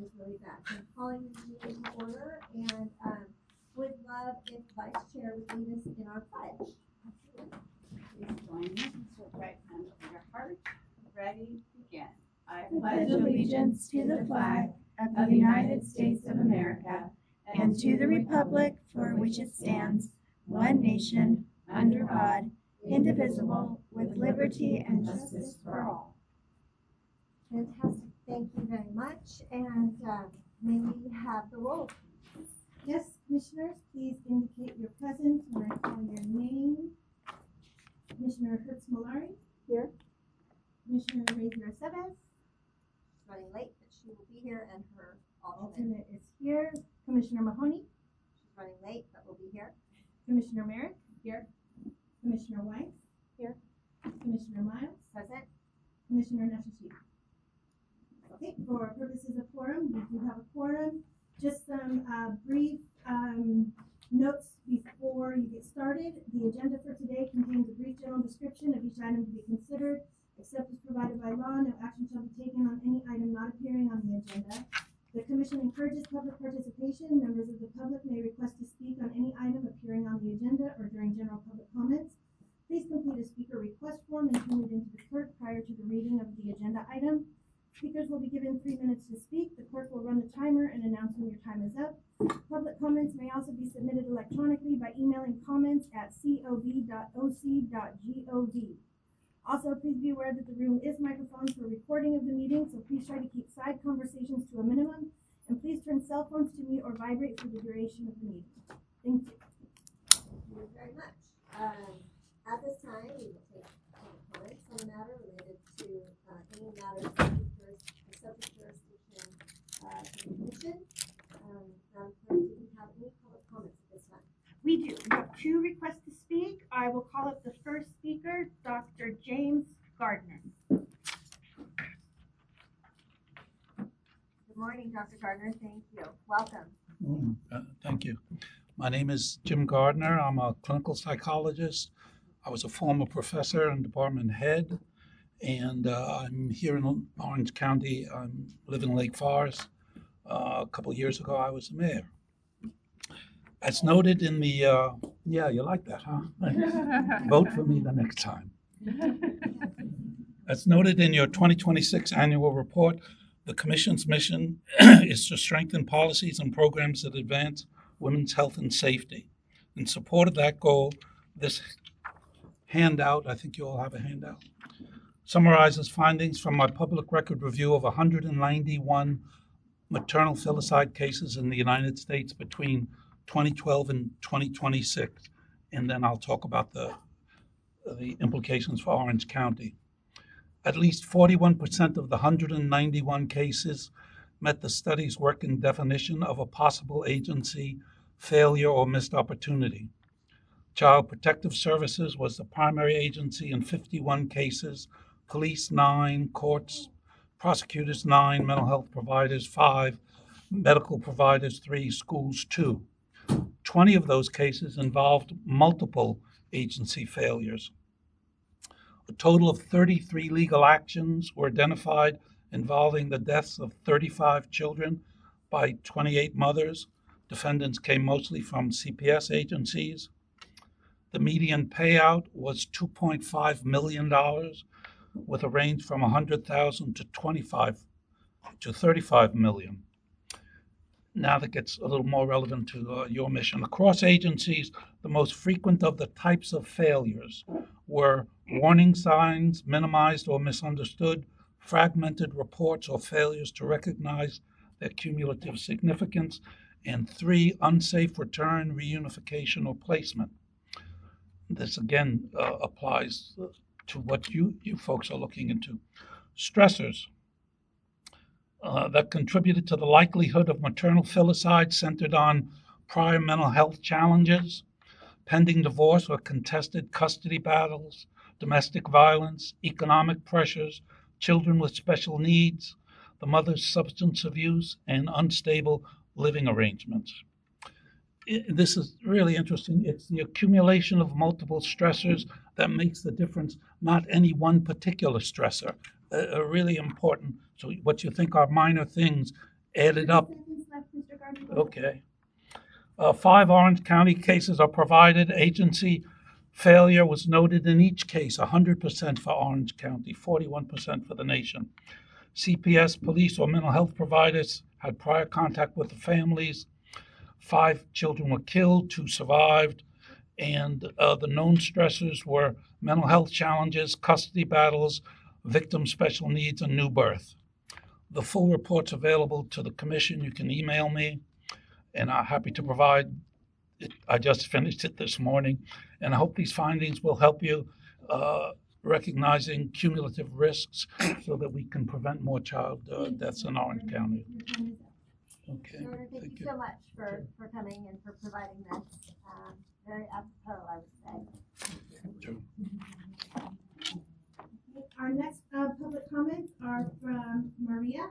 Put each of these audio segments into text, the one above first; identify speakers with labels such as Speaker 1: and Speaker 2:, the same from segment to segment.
Speaker 1: is really bad. So I'm calling the meeting to order and would love if Vice Chair would lead us in our pledge.
Speaker 2: Please join us and put right hand over your heart. Ready, begin. I
Speaker 3: pledge allegiance to the flag of the United States of America and to the republic for which it stands, one nation, under God, indivisible, with liberty and justice for all.
Speaker 1: Fantastic. Thank you very much. And may we have the roll?
Speaker 4: Yes, commissioners, please indicate your presence when I call your name. Commissioner Hertz-Malari.
Speaker 1: Here.
Speaker 4: Commissioner Razier Seves.
Speaker 1: She's running late, but she will be here, and her alternate.
Speaker 4: Alternate is here. Commissioner Mahoney.
Speaker 1: She's running late, but will be here.
Speaker 4: Commissioner Merrick. Here. Commissioner Weiss.
Speaker 1: Here.
Speaker 4: Commissioner Miles.
Speaker 1: Present.
Speaker 4: Commissioner Nashashima. Okay, for purposes of quorum, we do have a quorum. Just some brief notes before you get started. The agenda for today contains a brief general description of each item to be considered. Except as provided by law, no action shall be taken on any item not appearing on the agenda. The Commission encourages public participation. Members of the public may request to speak on any item appearing on the agenda or during general public comments. Please complete a speaker request form and turn it into the clerk prior to the reading of the agenda item. Speakers will be given 3 minutes to speak. The clerk will run the timer and announce when your time is up. Public comments may also be submitted electronically by emailing comments at cov.oc.gov. Also, please be aware that the room is microphoned for recording of the meeting, so please try to keep side conversations to a minimum, and please turn cell phones to mute or vibrate for the duration of the meeting. Thank you.
Speaker 1: Thank you very much. At this time, we will take comments on the matter related to any matter subject jurisdiction to the Commission. Madam Clerk, do you have any public comments at this time?
Speaker 4: We do. We have 2 requests to speak. I will call up the first speaker, Dr. James Gardner.
Speaker 1: Good morning, Dr. Gardner. Thank you. Welcome.
Speaker 5: Thank you. My name is Jim Gardner. I'm a clinical psychologist. I was a former professor and department head, and I'm here in Orange County. I live in Lake Forest. A couple of years ago, I was the mayor. As noted in the, yeah, you like that, huh? Vote for me the next time. As noted in your 2026 annual report, the Commission's mission is to strengthen policies and programs that advance women's health and safety. In support of that goal, this handout, I think you all have a handout, summarizes findings from my public record review of 191 maternal filicide cases in the United States between 2012 and 2026, and then I'll talk about the implications for Orange County. At least 41% of the 191 cases met the study's working definition of a possible agency failure or missed opportunity. Child Protective Services was the primary agency in 51 cases, police 9, courts, prosecutors 9, mental health providers 5, medical providers 3, schools 2. 20 of those cases involved multiple agency failures. A total of 33 legal actions were identified involving the deaths of 35 children by 28 mothers. Defendants came mostly from CPS agencies. The median payout was $2.5 million, with a range from $100,000 to $25 to $35 million. Now that gets a little more relevant to your mission. Across agencies, the most frequent of the types of failures were warning signs minimized or misunderstood, fragmented reports or failures to recognize their cumulative significance, and 3, unsafe return, reunification, or placement. This again applies to what you folks are looking into. Stressors that contributed to the likelihood of maternal filicide centered on prior mental health challenges, pending divorce or contested custody battles, domestic violence, economic pressures, children with special needs, the mother's substance abuse, and unstable living arrangements. This is really interesting. It's the accumulation of multiple stressors that makes the difference, not any one particular stressor. Really important. So what you think are minor things added up.
Speaker 4: Seconds left, Mr. Gardner.
Speaker 5: Okay. 5 Orange County cases are provided. Agency failure was noted in each case, 100% for Orange County, 41% for the nation. CPS, police, or mental health providers had prior contact with the families. 5 children were killed, 2 survived, and the known stressors were mental health challenges, custody battles, victim special needs, and new birth. The full report's available to the commission. You can email me, and I'm happy to provide it. I just finished it this morning, and I hope these findings will help you recognizing cumulative risks so that we can prevent more child deaths in Orange County. Okay.
Speaker 1: Sure, thank you so much for coming and for providing this. Very apropos, I would say.
Speaker 5: Sure.
Speaker 4: Our next public comments are from Maria.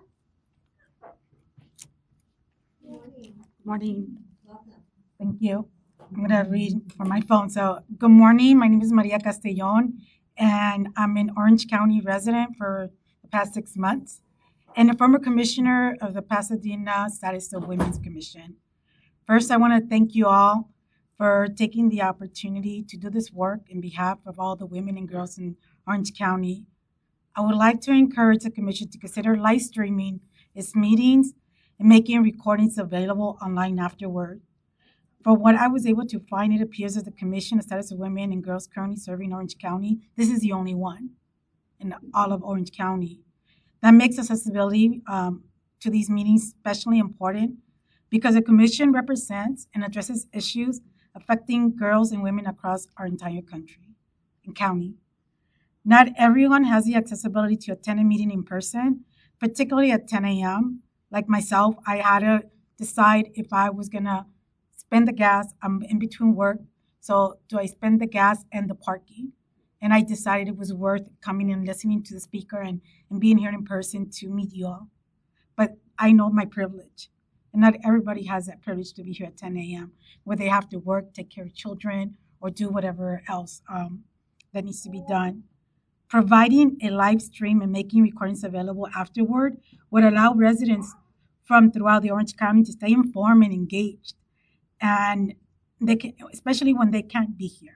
Speaker 1: Good morning.
Speaker 6: Morning.
Speaker 1: Welcome.
Speaker 6: Thank you. I'm going to read from my phone. So, good morning. My name is Maria Castellon, and I'm an Orange County resident for the past 6 months and a former commissioner of the Pasadena Status of Women's Commission. First, I want to thank you all for taking the opportunity to do this work in behalf of all the women and girls in Orange County. I would like to encourage the commission to consider live streaming its meetings and making recordings available online afterward. For what I was able to find, it appears that the Commission on Status of Women and Girls currently serving Orange County, this is the only one in all of Orange County. That makes accessibility to these meetings especially important because the Commission represents and addresses issues affecting girls and women across our entire country and county. Not everyone has the accessibility to attend a meeting in person, particularly at 10 a.m. Like myself, I had to decide if I was going to spend the gas. I'm in between work, so do I spend the gas and the parking? And I decided it was worth coming and listening to the speaker and being here in person to meet you all. But I know my privilege, and not everybody has that privilege to be here at 10 a.m., where they have to work, take care of children, or do whatever else that needs to be done. Providing a live stream and making recordings available afterward would allow residents from throughout the Orange County to stay informed and engaged, and they can, especially when they can't be here.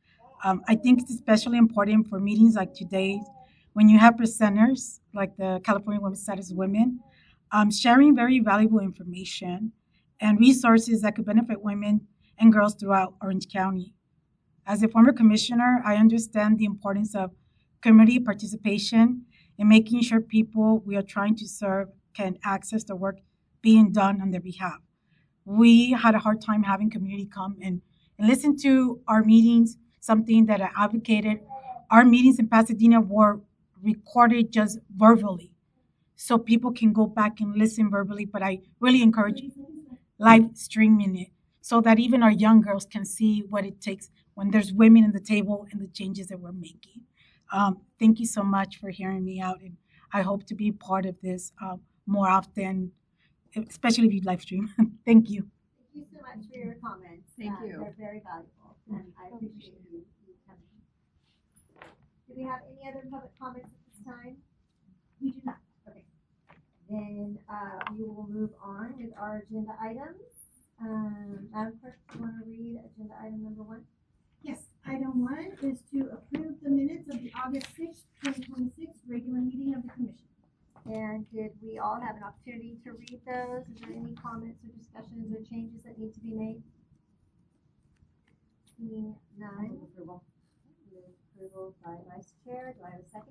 Speaker 6: I think it's especially important for meetings like today's, when you have presenters like the California Women's Status Women, sharing very valuable information and resources that could benefit women and girls throughout Orange County. As a former commissioner, I understand the importance of community participation in making sure people we are trying to serve can access the work being done on their behalf. We had a hard time having community come and listen to our meetings, something that I advocated. Our meetings in Pasadena were recorded just verbally, so people can go back and listen verbally, but I really encourage live streaming it so that even our young girls can see what it takes when there's women in the table and the changes that we're making. Thank you so much for hearing me out, and I hope to be part of this more often, especially if you live stream. Thank you.
Speaker 1: Thank you so much for your comments.
Speaker 2: Thank you.
Speaker 1: They're very valuable, and I appreciate you coming. Do we have any other public comments at this time?
Speaker 4: We do not.
Speaker 1: Okay. Then we will move on with our agenda items. Madam Clerk, do you want to read agenda item number 1?
Speaker 4: Yes, item 1 is to approve the minutes of the August 6th, 2026 regular meeting of the commission.
Speaker 1: And did we all have an opportunity to read those? Is there any comments or discussions or changes that need to be made? Seeing none. Approval. Approval by Vice Chair. Do I have a second?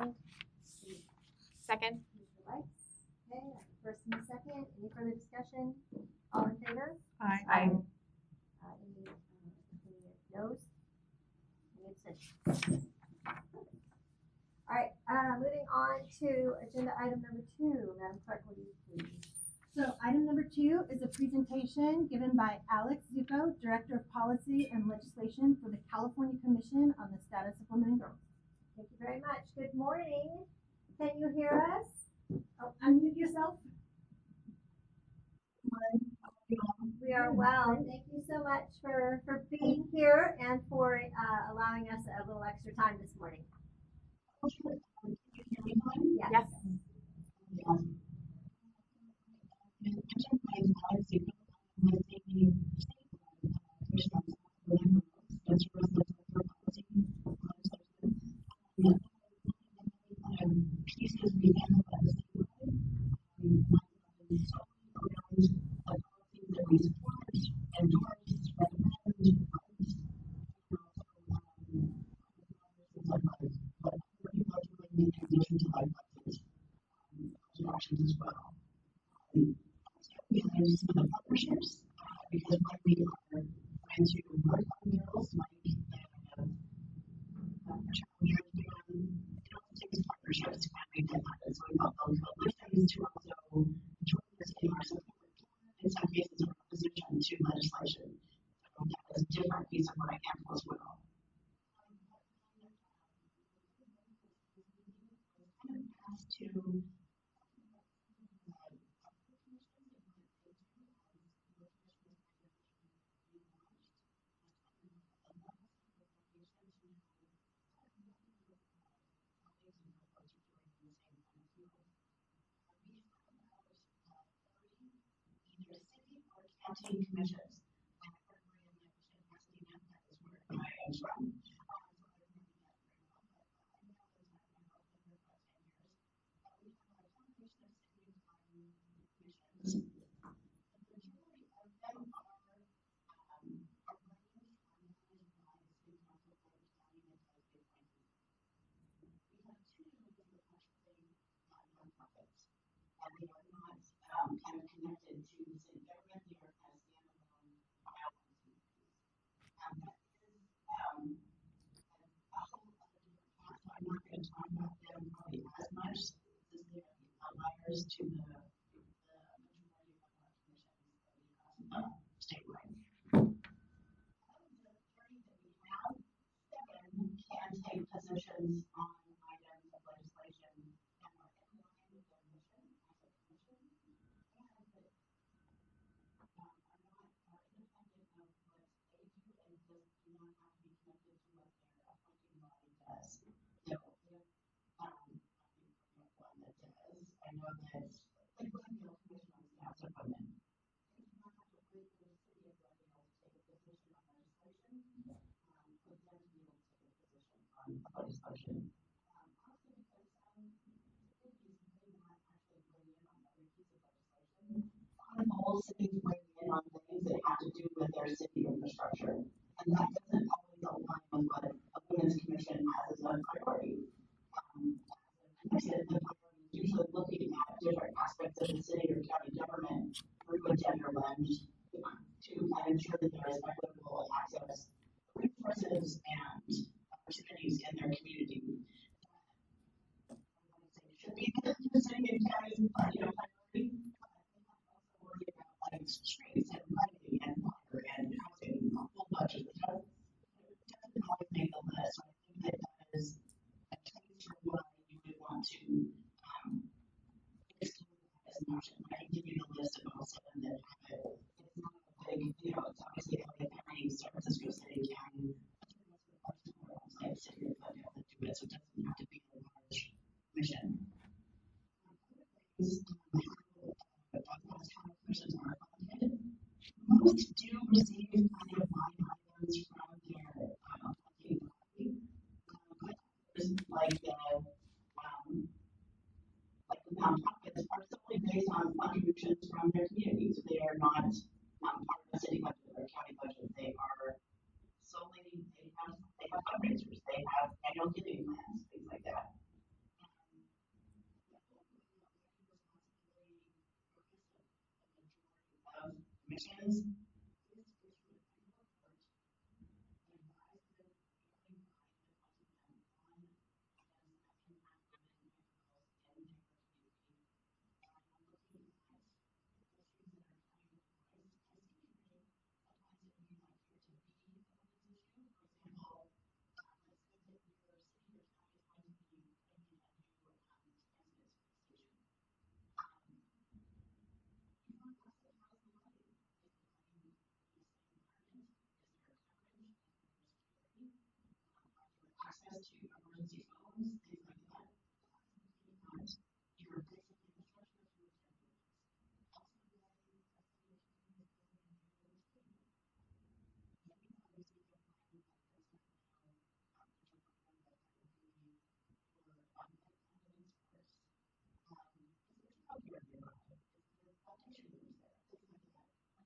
Speaker 7: Second.
Speaker 1: Mr. Lights. Okay, I have a first and a second. Any further discussion? All in favor?
Speaker 6: Aye.
Speaker 7: Aye.
Speaker 1: Any noes? Any abstentions? All right, moving on to agenda item number 2. Madam Clerk, will you please?
Speaker 4: So item number 2 is a presentation given by Alex Zuko, Director of Policy and Legislation for the California Commission on the Status of Women and Girls.
Speaker 1: Thank you very much. Good morning. Can you hear us?
Speaker 4: Oh, unmute yourself.
Speaker 1: We are well. Thank you so much for being here and for allowing us a little extra time this morning. Yes.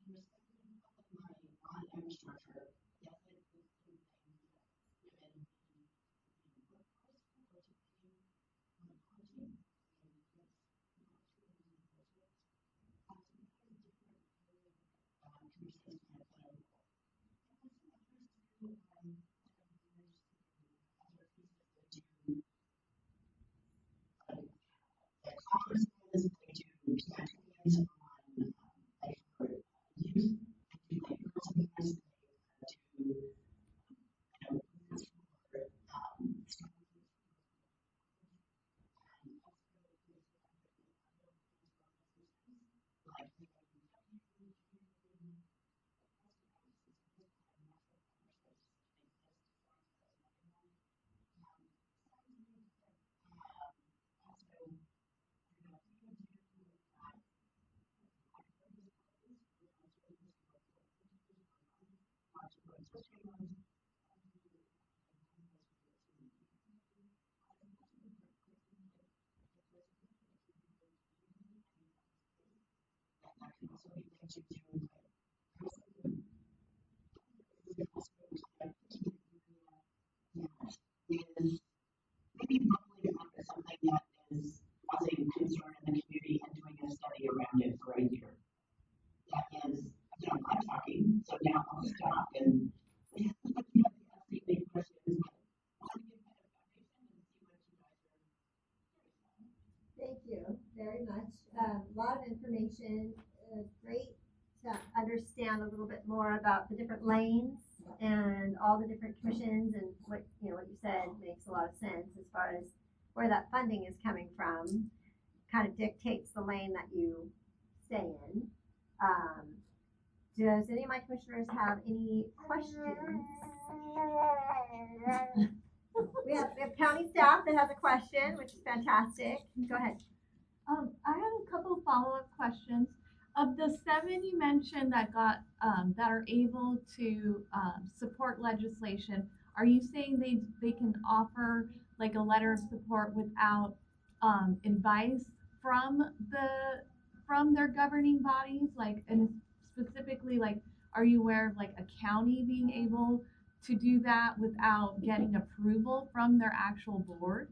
Speaker 1: Thank you very much. A lot of information, great to understand a little bit more about the different lanes and all the different commissions and what, what you said makes a lot of sense as far as where that funding is coming from. Kind of dictates the lane that you stay in. Does any of my commissioners have any questions? We have county staff that has a question, which is fantastic. Go ahead.
Speaker 7: I have a couple follow-up questions. Of the 7 you mentioned that got that are able to support legislation, are you saying they can offer like a letter of support without advice from their governing bodies? Like, and specifically, like, are you aware of like a county being able to do that without getting approval from their actual board?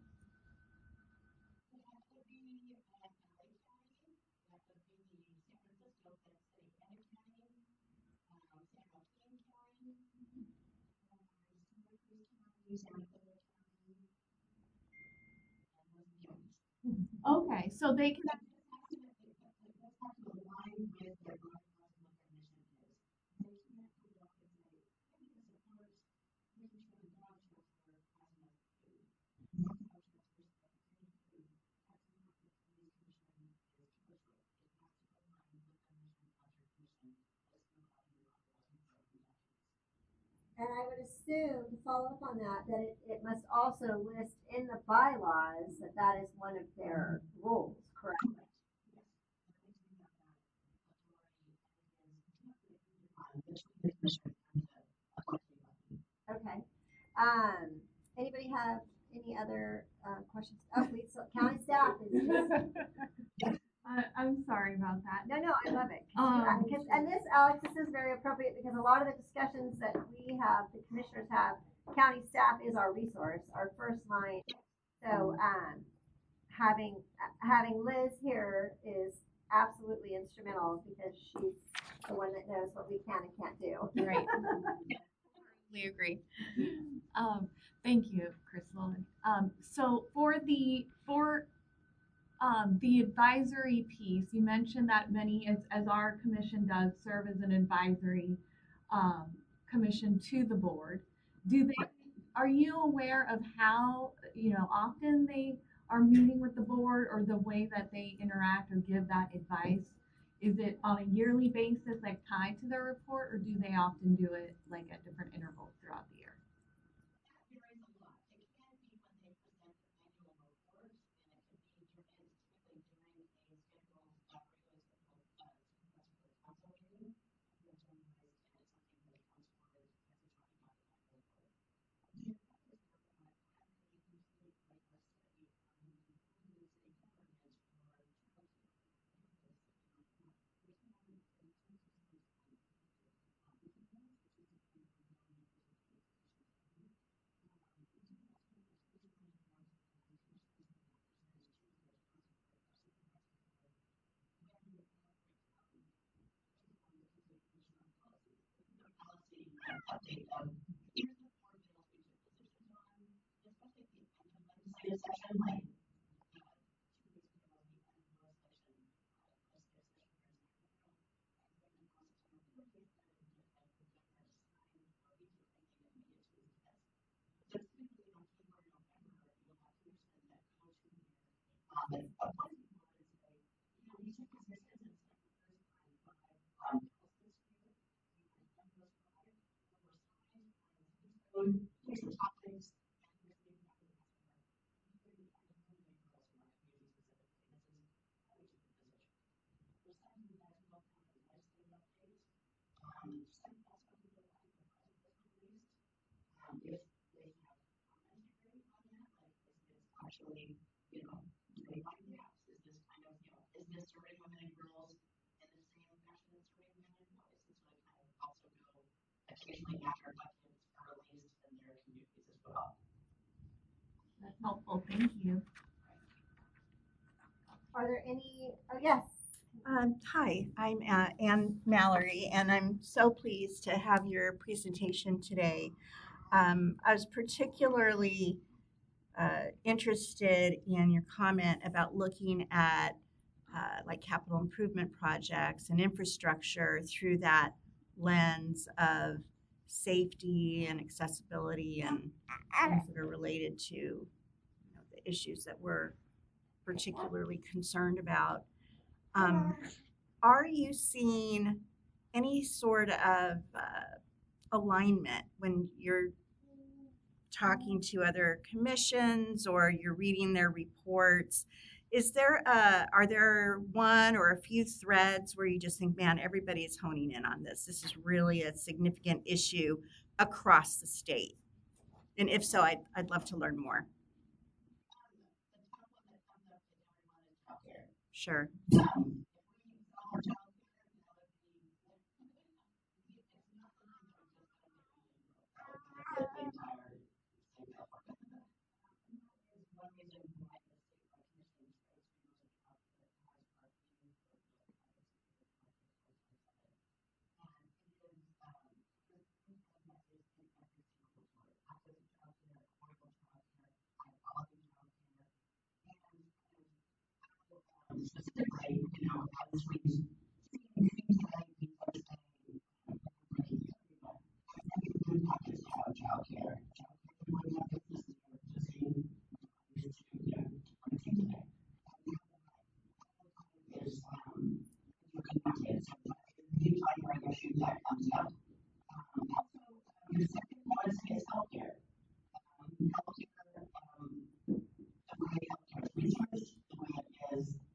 Speaker 7: Okay, so they can.
Speaker 1: And I would assume, to follow up on that, that it must also list in the bylaws that that is one of their rules, correct? Okay. Anybody have any other questions? Oh, please, so county staff is just,
Speaker 7: I'm sorry about that.
Speaker 1: no, I love it. And this, Alex, this is very appropriate because a lot of the discussions that we have, the commissioners have, county staff is our resource, our first line. So, having Liz here is absolutely instrumental because she's the one that knows what we can and can't do.
Speaker 7: Right. Totally agree. Thank you, Crystal. So for the advisory piece, you mentioned that many, as our commission does, serve as an advisory commission to the board. Are you aware of how, often they are meeting with the board or the way that they interact or give that advice? Is it on a yearly basis, like tied to their report, or do they often do it like at different intervals throughout the year?
Speaker 8: update of even the four bills we took positions on, especially at the end of legislative session, like 2 weeks ago, at the end of legislation, legislative session here in Sacramento, and constitutional authority that the governor signed or vetoed anything that made it to his desk. So typically in October and November, you'll have commissioners that come to here and appoint people and say, you know, we took positions and spent the first time 5 bills this year. We had done those 5 that were signed and vetoed. Here's the topics and here's the impact it has on our community and women and girls in our community specifically. This is how we took the position. Besides that, we also have a legislative update. Some also people after the budget was released. If they have commentary on that, like is this actually, you know, do they find gaps? Is this kind of, you know, is this serving women and girls in the same fashion as serving men and boys? And so I kind of also go occasionally after budgets are released in their communities as well.
Speaker 7: That's helpful, thank you.
Speaker 1: Are there any, oh, yes.
Speaker 3: Hi, I'm Ann Mallory, and I'm so pleased to have your presentation today. I was particularly interested in your comment about looking at like capital improvement projects and infrastructure through that lens of safety and accessibility and things that are related to, you know, the issues that we're particularly concerned about. Are you seeing any sort of alignment when you're talking to other commissions or you're reading their reports? Are there one or a few threads where you just think, man, everybody is honing in on this? This is really a significant issue across the state. And if so, I'd love to learn more.
Speaker 8: The top one that comes up in everyone is childcare.
Speaker 3: Sure.
Speaker 8: If we follow childcare, that would be, it's not the one that just got the entire state of California. That is one reason why the statewide commission chose to use a childcare as part of the for the projects for childcare and it is the message in every single report. Access to childcare, affordable childcare, high quality childcare, and specifically, you know, as we see things like people are saying, everyone talks about childcare. Childcare is one of the businesses we're just seeing is to, you know, articulate. Is connected. So the primary issue that comes up. Also, the second one is healthcare. Healthcare, the way healthcare is researched, the way it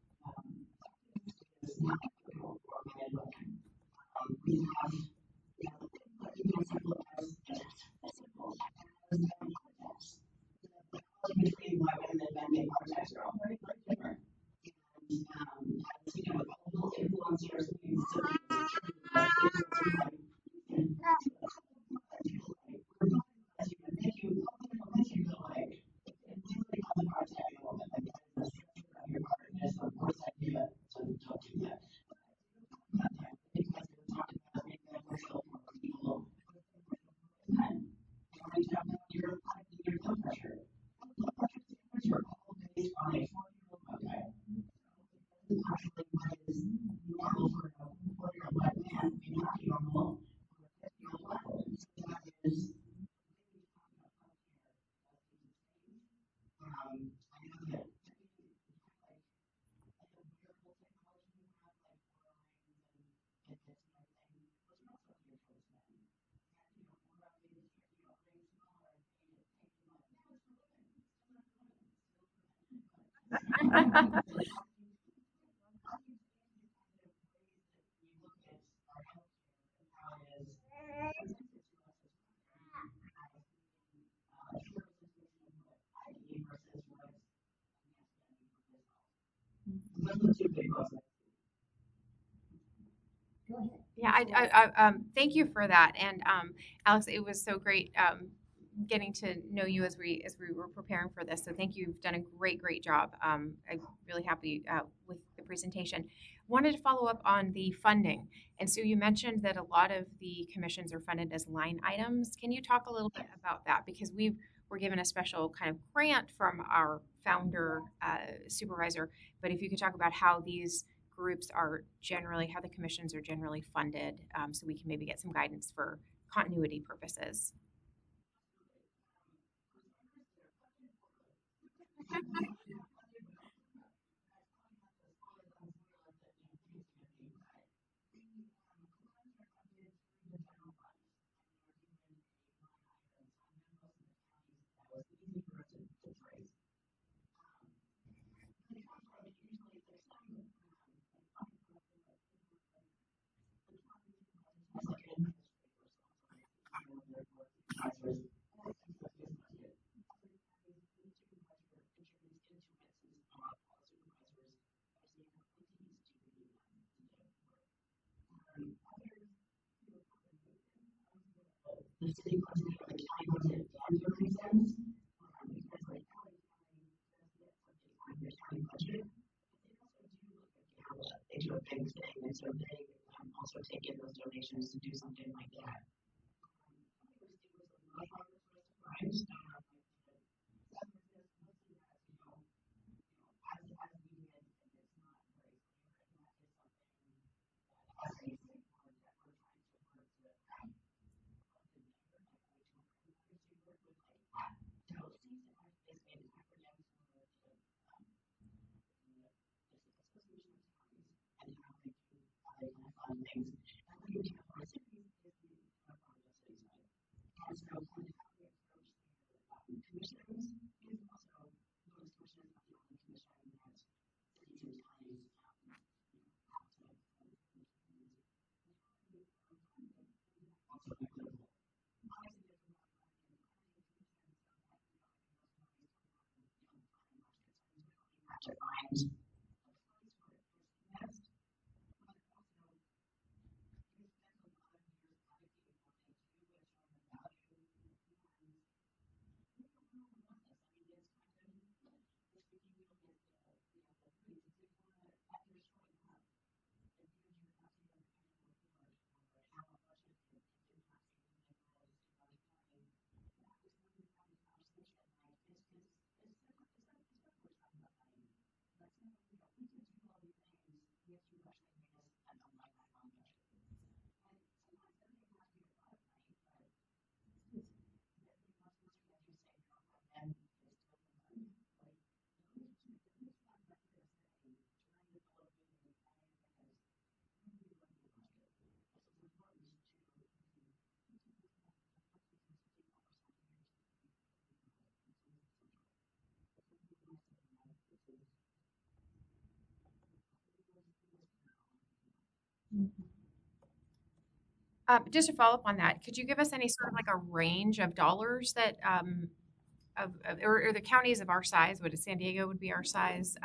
Speaker 8: is not equitable for men and women. We have, you know, as simple as context. The quality between why women and men make contacts are all very, very different. And as you know, all the influencers, we normal for a 4-year-old black man may not be normal for a 50-year-old black woman. So that is the way we talk about healthcare needs to change. I know that everything like wearable technology we have, like Oura Rings and Fitbits and everything, those are also geared towards men. And you know, Oura Rings, you know, rings smaller and painted like, no, it's for women. It's still not for women. It's still for men.
Speaker 1: Go ahead.
Speaker 9: Yeah, thank you for that. And Alex, it was so great getting to know you as we were preparing for this. So thank you. You've done a great job. I'm really happy with the presentation. Wanted to follow up on the funding. And so you mentioned that a lot of the commissions are funded as line items. Can you talk a little bit about that? Because we were given a special kind of grant from our founder supervisor. But if you could talk about how these groups are generally, how the commissions are generally funded, so we can maybe get some guidance for continuity purposes.
Speaker 8: The city budget or the county budget and your reasons, because like on your county budget, they do a big thing, and so they also take in those donations to do something like that. Right? To find
Speaker 9: Just to follow up on that, could you give us any sort of like a range of dollars that or the counties of our size? Would San Diego would be our size?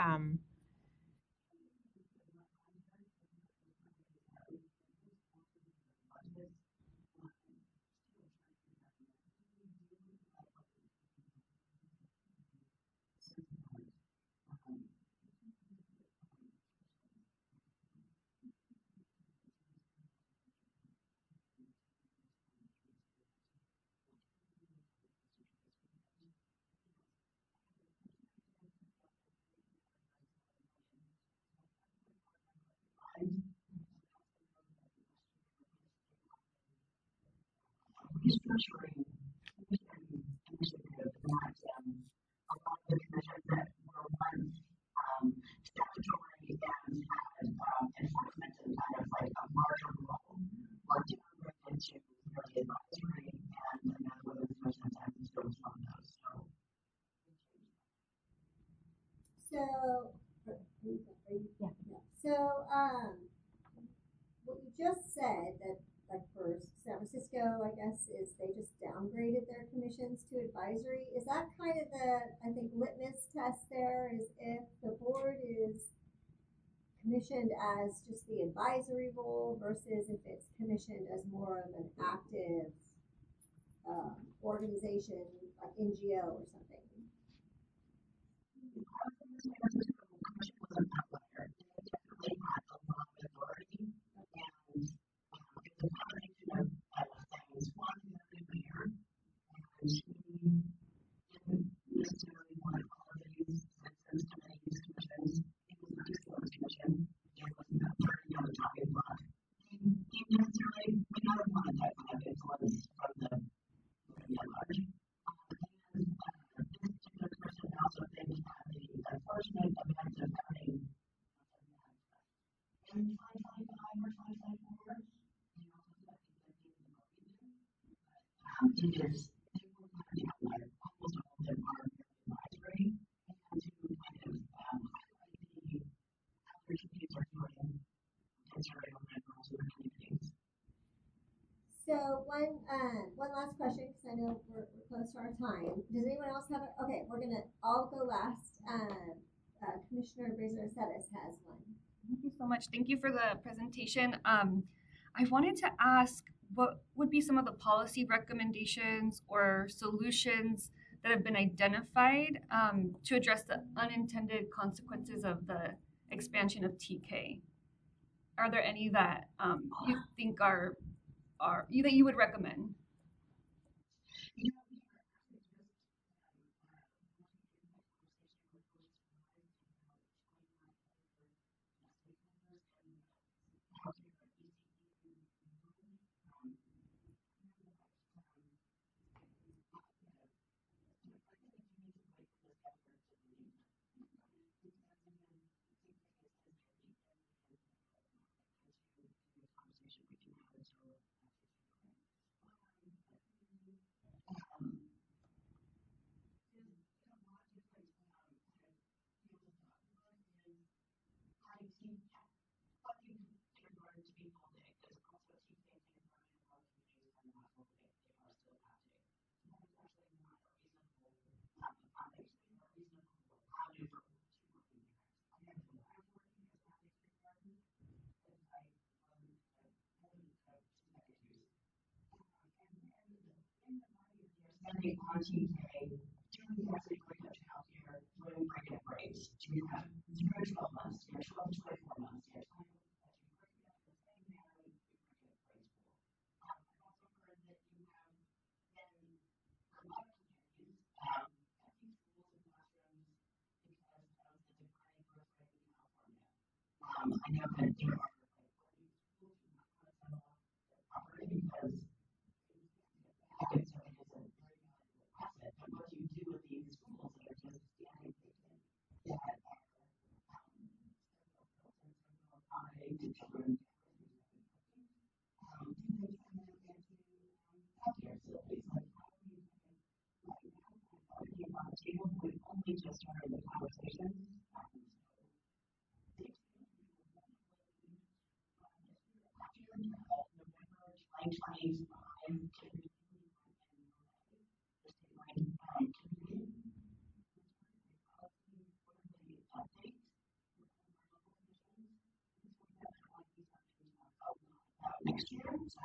Speaker 8: restructuring initiative, not a lot of the commissions that were once statutory and had enforcement and kind of like a larger role were downgraded to really advisory, and then whether the commissions had to go from those.
Speaker 1: What you just said, that like for San Francisco, I guess, is they just downgraded their commissions to advisory. Is that kind of the, I think, litmus test there, is if the board is commissioned as just the advisory role versus if it's commissioned as more of an active organization, like NGO or something? So one last question, because I know we're close to our time. Does anyone else have a, okay, we're gonna all go last. Commissioner Brazier-Settis has one.
Speaker 10: Thank you so much. Thank you for the presentation. I wanted to ask what would be some of the policy recommendations or solutions that have been identified to address the unintended consequences of the expansion of TK? Are there any that you think are that you would recommend?
Speaker 8: On TK, doing actually great at childcare, doing great at grades. So you have 0 to 12 months, 0 to 12 to 24 months, 0 to 24 months, I've also heard that you have been, for a lot of communities, at these schools and classrooms because of the declining growth rate in California. I know that there are schools who not want to settle their property because it's a very valuable asset. But what do you do with these schools that are just standing vacant that are accommodate to children? We just started the conversation. November 2025. Next year, so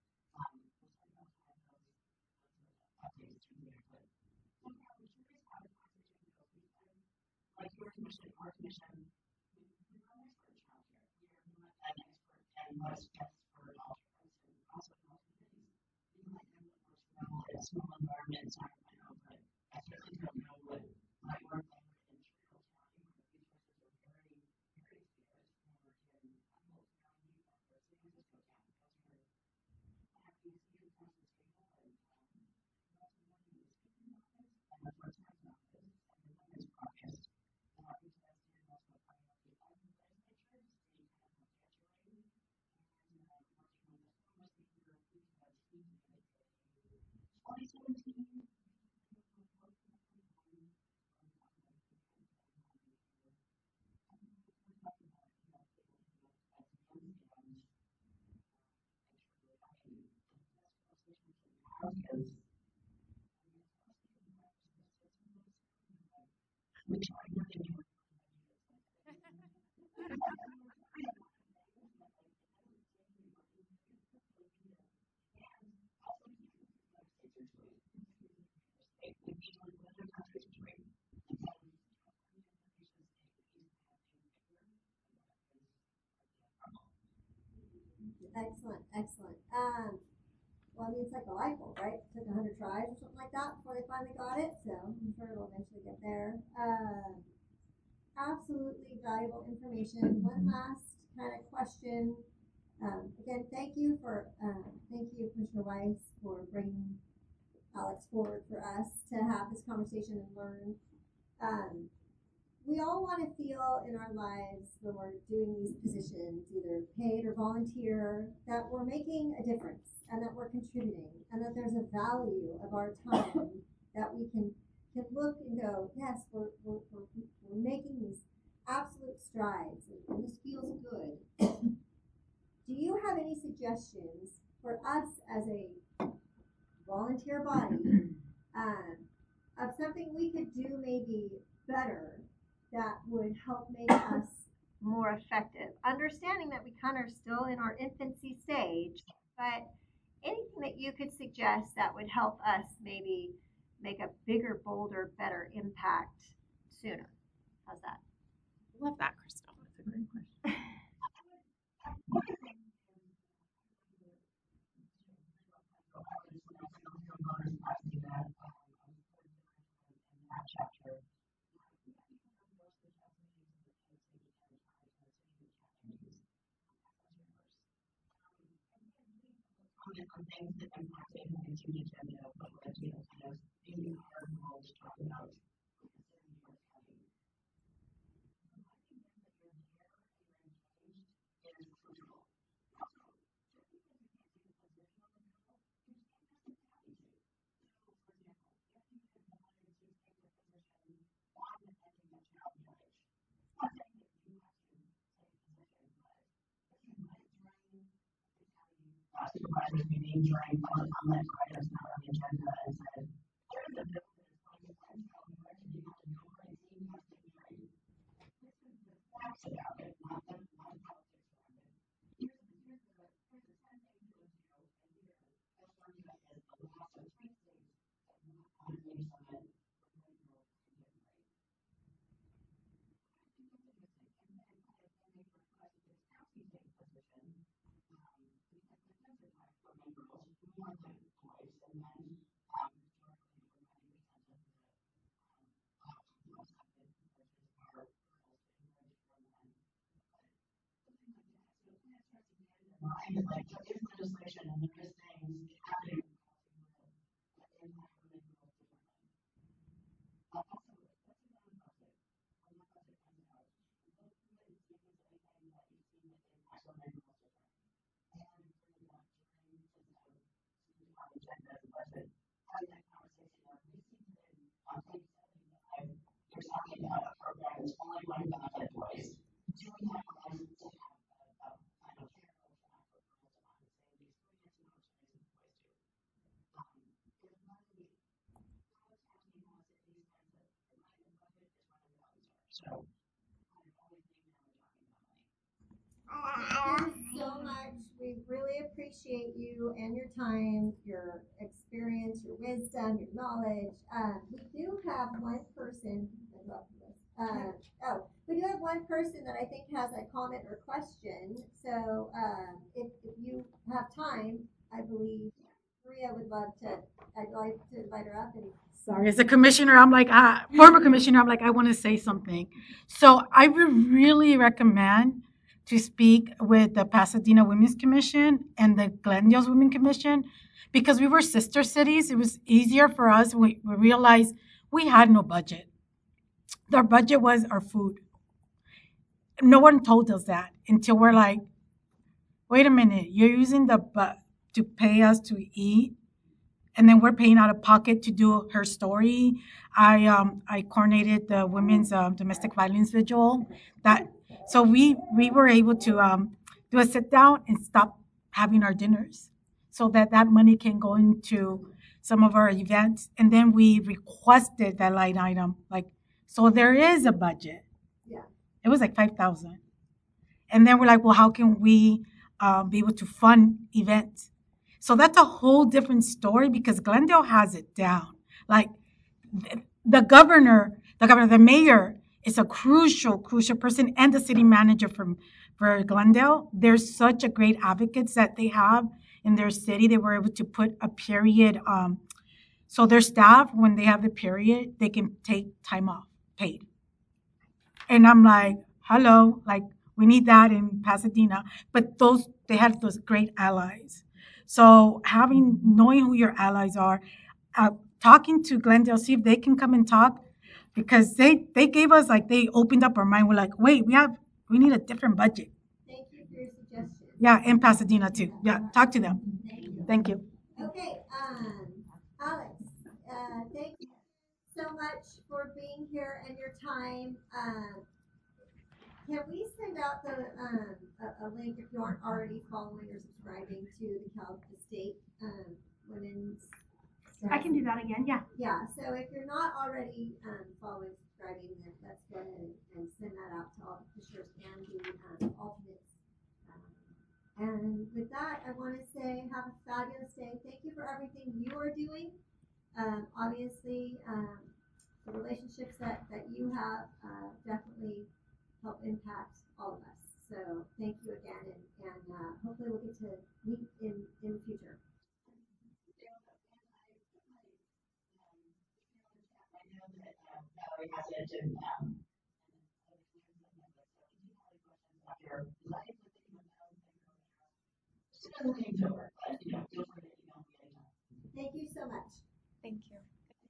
Speaker 8: like your commission, our commission, we're not an expert in childcare. We are not an expert in what's best for all parents and also in all communities. We might know what works well in small environments, I don't know, but I certainly don't know what might work better in Churchill County, where the resources are very, very scarce, or in Humboldt County, or San Francisco County. Those are happy to see you across the table, and also working with the speaking office and the first time office and the women's caucus. Because there's also a priority of the legislature, staying kind of perpetuating and working with the former speaker because he did a 2017 which I really do.
Speaker 1: Excellent, excellent. Well, I mean, it's like a light bulb, right? It took 100 tries or something like that before they finally got it, so I'm sure it'll eventually get there. Absolutely valuable information. One last kind of question. Again, thank you, Commissioner Weiss, for bringing Alex forward for us to have this conversation and learn. We all want to feel in our lives when we're doing these positions, either paid or volunteer, that we're making a difference and that we're contributing and that there's a value of our time that we can look and go, yes, we're making these absolute strides and this feels good. Do you have any suggestions for us as a volunteer body of something we could do maybe better that would help make us more effective? Understanding that we kind of still in our infancy stage, but anything that you could suggest that would help us maybe make a bigger, bolder, better impact sooner. How's that?
Speaker 9: Love that, Crystal.
Speaker 2: That's a great question.
Speaker 8: Things that impacted the continued agenda of what we're doing, kind of being our role to talk about. Supervisors meeting during public comment items not on the agenda and said, there's a bill that is going to send out the direction you have to go for and see how to do it. This is the facts about it, not the politics around it. Here's the 10 things you would do, and here, California is the last of 3 states that will not want to do summit with white girls and get right. I think that's interesting. And then I make request to this county state position. More than boys, and then historically over 90% of the accepted courses are girls and encouraged for men. Something like that. So it kind of starts to get in the mind of like there is legislation and there is things happening in the policy world that impact women and girls differently. Also, what's another budget? When that budget comes out, look through it and see if there's anything that you see that impacts women and girls differently. And include that during the agenda as a budget, having that conversation of we see that on page 75, you're talking about a program that's only going to benefit boys. Do we have plans to have a final care program for girls on the same experience and opportunities that boys do? Is money, how it's happening, how it's in these kinds of, the money in the budget is where the values are. So, kind of always being now we're talking about money.
Speaker 1: Thank you so much. We really appreciate you and your time, your experience, your wisdom, your knowledge. We do have one person. We do have one person that I think has a comment or question. So if you have time, I believe Maria would love to. I'd like to invite her up and.
Speaker 6: Sorry, as a commissioner, I'm like, former commissioner, I'm like, I want to say something. So I would really recommend to speak with the Pasadena Women's Commission and the Glendale's Women's Commission because we were sister cities. It was easier for us. We realized we had no budget. Our budget was our food. No one told us that until we're like, wait a minute, you're using to pay us to eat, and then we're paying out of pocket to do her story. I coordinated the women's domestic violence vigil. So we were able to do a sit down and stop having our dinners so that money can go into some of our events. And then we requested that line item. So there is a budget.
Speaker 1: Yeah.
Speaker 6: It was like $5,000. And then we're like, well, how can we be able to fund events? So that's a whole different story because Glendale has it down. Like the mayor is a crucial person, and the city manager from for Glendale. There's such a great advocates that they have in their city. They were able to put a period. So their staff, when they have the period, they can take time off paid. And I'm like, hello, like we need that in Pasadena. But they had those great allies. So knowing who your allies are, talking to Glendale, see if they can come and talk, because they gave us, like, they opened up our mind. We're like, wait, we need a different budget.
Speaker 1: Thank you for your suggestion.
Speaker 6: Yeah, in Pasadena too. Yeah, talk to them. Thank you.
Speaker 1: Okay, Alex, thank you so much for being here and your time. Can we send out a link if you aren't already following or subscribing to the state women's staff?
Speaker 4: I can do that again, yeah.
Speaker 1: Yeah, so if you're not already following, subscribing, then let's go ahead and send that out to all the commissioners and the alternates. And with that, I want to say have a fabulous day. Thank you for everything you are doing. Obviously, the relationships that you have definitely help impact all of us. So thank you again, and hopefully we'll get to meet in the future.
Speaker 8: I know that Valerie has it and still looking forward, but feel free to email me anytime.
Speaker 1: Thank you so much.
Speaker 9: Thank you.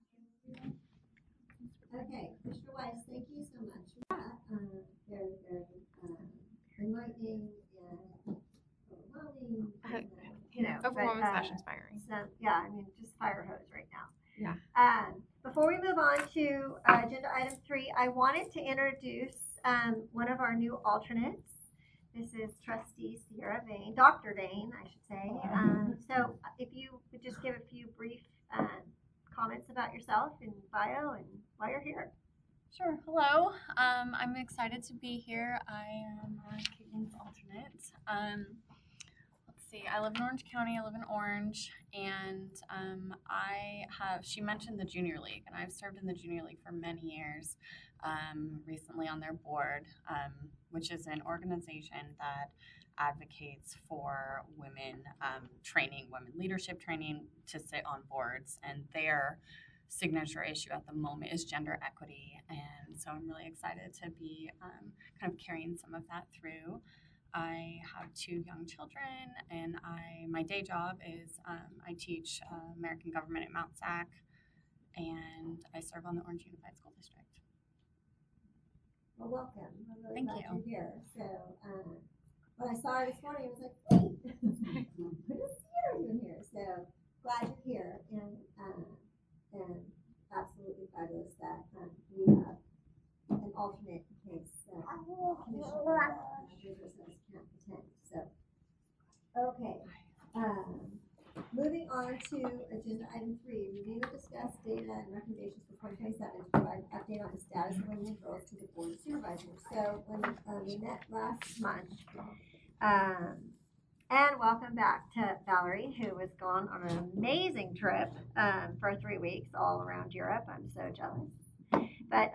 Speaker 1: Okay, Mr. Weiss, thank you so much for that. Very, very enlightening and overwhelming.
Speaker 9: Overwhelming
Speaker 1: but,
Speaker 9: / inspiring.
Speaker 1: So, yeah, I mean, just fire hose right now.
Speaker 9: Yeah.
Speaker 1: Before we move on to agenda item 3, I wanted to introduce one of our new alternates. This is Trustee Sierra Vane, Dr. Vane, I should say. So if you would just give a few brief comments about yourself and bio and why you're here.
Speaker 11: Sure. Hello. I'm excited to be here. I am Caitlin's alternate. Let's see. I live in Orange County. I live in Orange, and she mentioned the Junior League, and I've served in the Junior League for many years. Recently on their board, which is an organization that advocates for women training, women leadership training to sit on boards, and their signature issue at the moment is gender equity, and so I'm really excited to be kind of carrying some of that through. I have 2 young children, and my day job is I teach American government at Mount SAC, and I serve on the Orange Unified School District.
Speaker 1: Well, welcome. I'm really
Speaker 11: Thank
Speaker 1: glad
Speaker 11: you.
Speaker 1: you're here. So when I saw her this morning, I was like, wait, what is Sierra doing here? So glad you're here, and absolutely fabulous that we have an alternate in case Commissioner Rivers can't attend. So, okay. Moving on to agenda item 3, review and discuss data and recommendations for 2027 to provide an update on the status of women and girls to the board of supervisors. So when we met last month, and welcome back to Valerie, who was gone on an amazing trip for 3 weeks all around Europe. I'm so jealous. But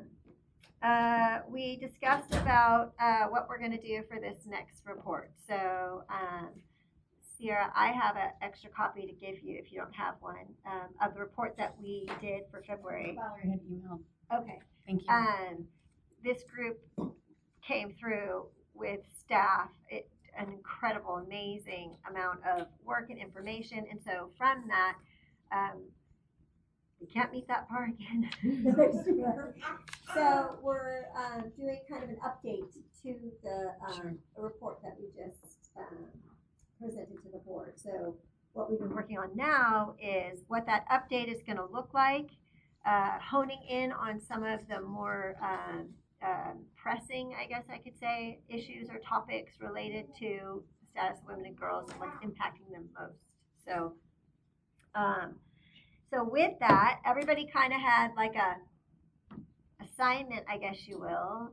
Speaker 1: we discussed about what we're going to do for this next report. So Sierra, I have an extra copy to give you if you don't have one of the report that we did for February.
Speaker 11: Valerie had emailed.
Speaker 1: Okay.
Speaker 11: Thank you.
Speaker 1: This group came through with staff, an incredible, amazing amount of work and information. And so from that, we can't meet that par again. So we're doing kind of an update to the report that we just presented to the board. So what we've been working on now is what that update is going to look like, honing in on some of the more pressing, I guess I could say, issues or topics related to the status of women and girls and what's impacting them most. So, so with that, everybody kind of had like a assignment, I guess you will,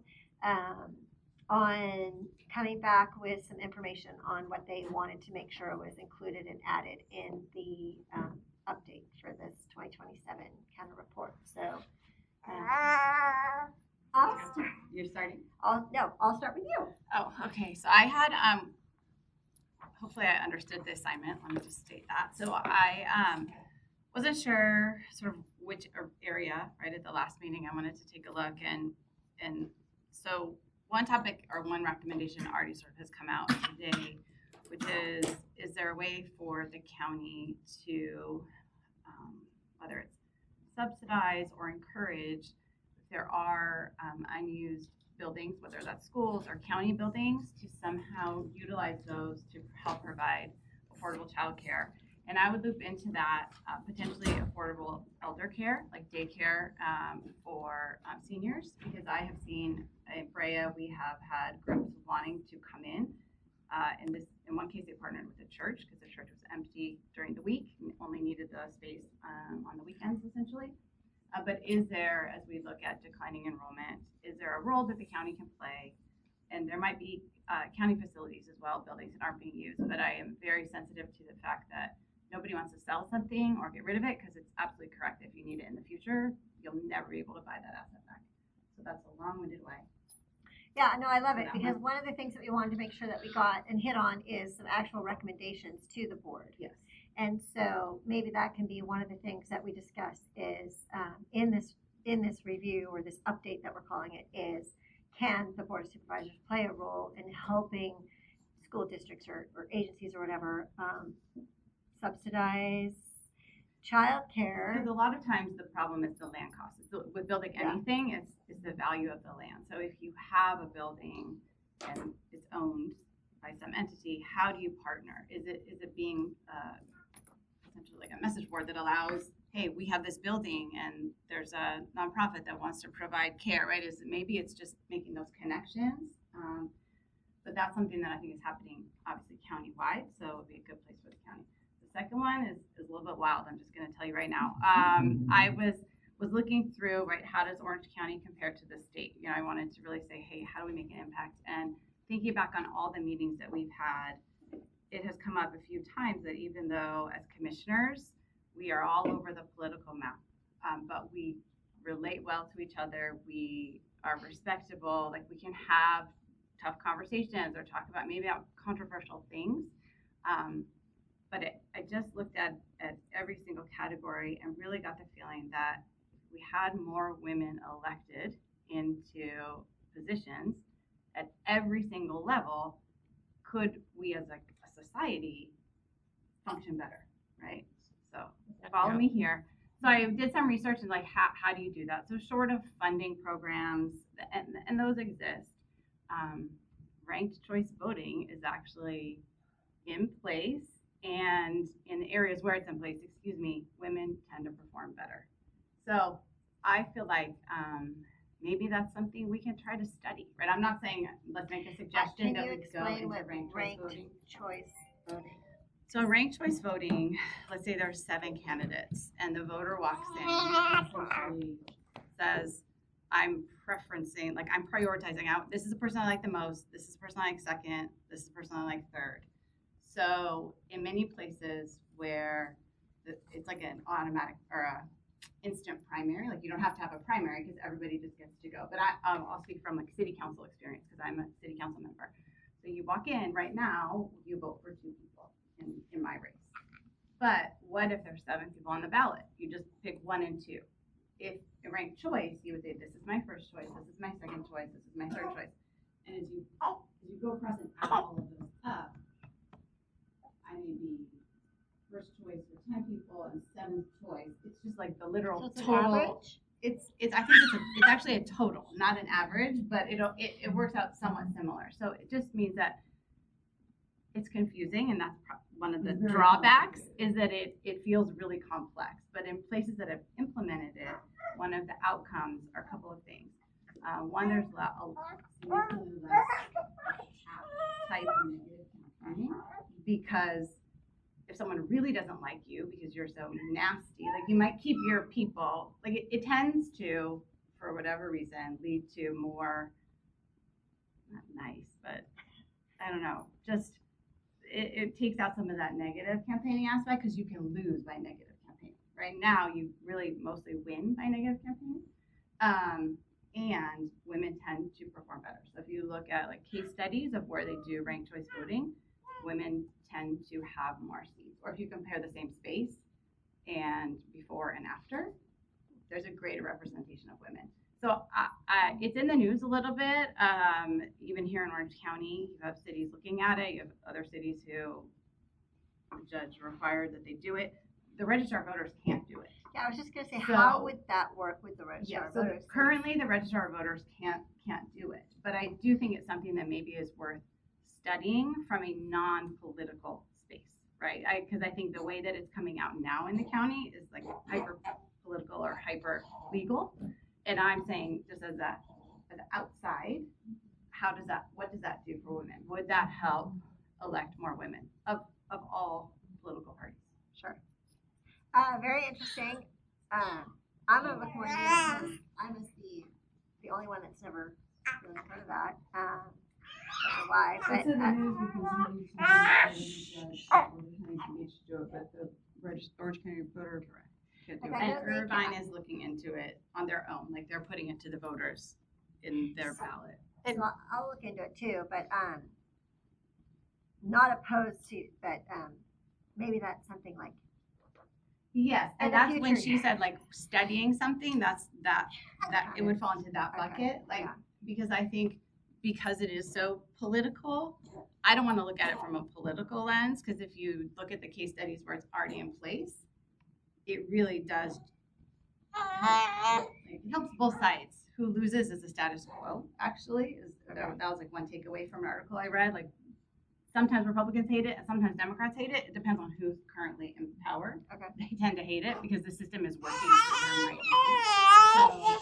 Speaker 1: on coming back with some information on what they wanted to make sure was included and added in the update for this 2027 kind of report. So I'll start.
Speaker 2: You're starting?
Speaker 1: I'll start with you.
Speaker 11: Oh, okay. So I had hopefully I understood the assignment. Let me just state that. So I wasn't sure sort of which area, right, at the last meeting I wanted to take a look, and so one topic or one recommendation already sort of has come out today, which is there a way for the county to whether it's subsidize or encourage if there are unused buildings, whether that's schools or county buildings, to somehow utilize those to help provide affordable childcare. And I would loop into that potentially affordable elder care, like daycare for seniors, because I have seen in Brea, we have had groups wanting to come in. In one case, they partnered with the church because the church was empty during the week and only needed the space on the weekends, essentially. But is there, as we look at declining enrollment, is there a role that the county can play? And there might be county facilities as well, buildings that aren't being used, but I am very sensitive to the fact that nobody wants to sell something or get rid of it, because it's absolutely correct. If you need it in the future, you'll never be able to buy that asset back. So that's a long-winded way.
Speaker 1: Yeah, no, I love it, because one of the things that we wanted to make sure that we got and hit on is some actual recommendations to the board.
Speaker 2: Yes.
Speaker 1: And so maybe that can be one of the things that we discuss is in this review, or this update that we're calling it, is can the Board of Supervisors play a role in helping school districts or agencies or whatever subsidize childcare?
Speaker 11: Because a lot of times the problem is the land cost. With building anything, it's the value of the land. So if you have a building and it's owned by some entity, how do you partner? Is it being essentially like a message board that allows, hey, we have this building and there's a nonprofit that wants to provide care, right? Maybe it's just making those connections. But that's something that I think is happening obviously countywide, so it would be a good place for the county. The second one is a little bit wild. I'm just going to tell you right now. I was looking through, right, how does Orange County compare to the state? You know, I wanted to really say, hey, how do we make an impact? And thinking back on all the meetings that we've had, it has come up a few times that even though as commissioners, we are all over the political map, but we relate well to each other. We are respectable. Like, we can have tough conversations or talk about maybe controversial things. But I just looked at every single category and really got the feeling that if we had more women elected into positions at every single level, could we as a society function better, right? So follow me here. So I did some research and like, how do you do that? So short of funding programs, and those exist, ranked choice voting is actually in place, and in the areas where it's in place, women tend to perform better. So I feel like maybe that's something we can try to study, right? I'm not saying let's make a suggestion that we go into ranked
Speaker 1: choice voting.
Speaker 11: So ranked choice voting, let's say there's 7 candidates and the voter walks in and essentially says, I'm preferencing, like I'm prioritizing out, this is the person I like the most, this is the person I like second, this is the person I like third. So in many places where it's like an automatic or a instant primary, like you don't have to have a primary because everybody just gets to go. But I'll speak from like city council experience because I'm a city council member. So you walk in right now, you vote for 2 people in my race. But what if there's 7 people on the ballot? You just pick 1 and 2. If in ranked choice, you would say, this is my first choice, this is my second choice, this is my third choice. And as you go across and add all of those up, I may be first choice for 10 people and 7th choice. It's just like the literal total.
Speaker 1: Average?
Speaker 11: I think it's actually a total, not an average, but it works out somewhat similar. So it just means that it's confusing, and that's one of the drawbacks is that it feels really complex. But in places that have implemented it, one of the outcomes are a couple of things. One, there's significantly less type of negative campaigning, because if someone really doesn't like you because you're so nasty, like you might keep your people, like it tends to, for whatever reason, lead to more, not nice, but I don't know, just it takes out some of that negative campaigning aspect, because you can lose by negative campaigning. Right now, you really mostly win by negative campaigning.
Speaker 12: and women tend to perform better. So if you look at like case studies of where they do ranked choice voting, women tend to have more seats. Or if you compare the same space and before and after, there's a greater representation of women. So it's in the news a little bit. Even here in Orange County, you have cities looking at it. You have other cities who the judge required that they do it. The registrar of voters can't do it.
Speaker 1: Yeah, I was just gonna say,
Speaker 12: So-
Speaker 1: how would that work with the registrar
Speaker 12: Yeah,
Speaker 1: of
Speaker 12: so
Speaker 1: voters?
Speaker 12: currently the registrar of voters can't do it. But I do think it's something that maybe is worth studying from a non-political space, right? Because I think the way that it's coming out now in the county is like hyper political or hyper legal. And I'm saying just as an outside, what does that do for women? Would that help elect more women of all political parties?
Speaker 1: Sure. Very interesting. I'm gonna look more into it because I must be the only one that's never really heard of that. Don't know why, but
Speaker 2: It's in the news because the judge or the county commission to do it, but the Orange County voter can't do
Speaker 1: Like,
Speaker 2: it.
Speaker 1: I
Speaker 12: And
Speaker 1: know they
Speaker 12: Irvine
Speaker 1: can.
Speaker 12: is looking into it on their own, like they're putting it to the voters in their ballot.
Speaker 1: so I'll look into it too. But not opposed to, but maybe that's something like.
Speaker 12: Yes,
Speaker 1: In
Speaker 12: and
Speaker 1: the
Speaker 12: that's when
Speaker 1: future,
Speaker 12: she
Speaker 1: yeah.
Speaker 12: said like studying something, that it would fall into that
Speaker 1: Okay,
Speaker 12: bucket, like,
Speaker 1: yeah.
Speaker 12: because I think because it is so political, I don't want to look at it from a political lens, because if you look at the case studies where it's already in place, it really does, it helps both sides. Who loses is the status quo, actually, that was like one takeaway from an article I read, like, sometimes Republicans hate it and sometimes Democrats hate it. It depends on who's currently in power.
Speaker 1: Okay.
Speaker 12: They tend to hate it because the system is working for them right now.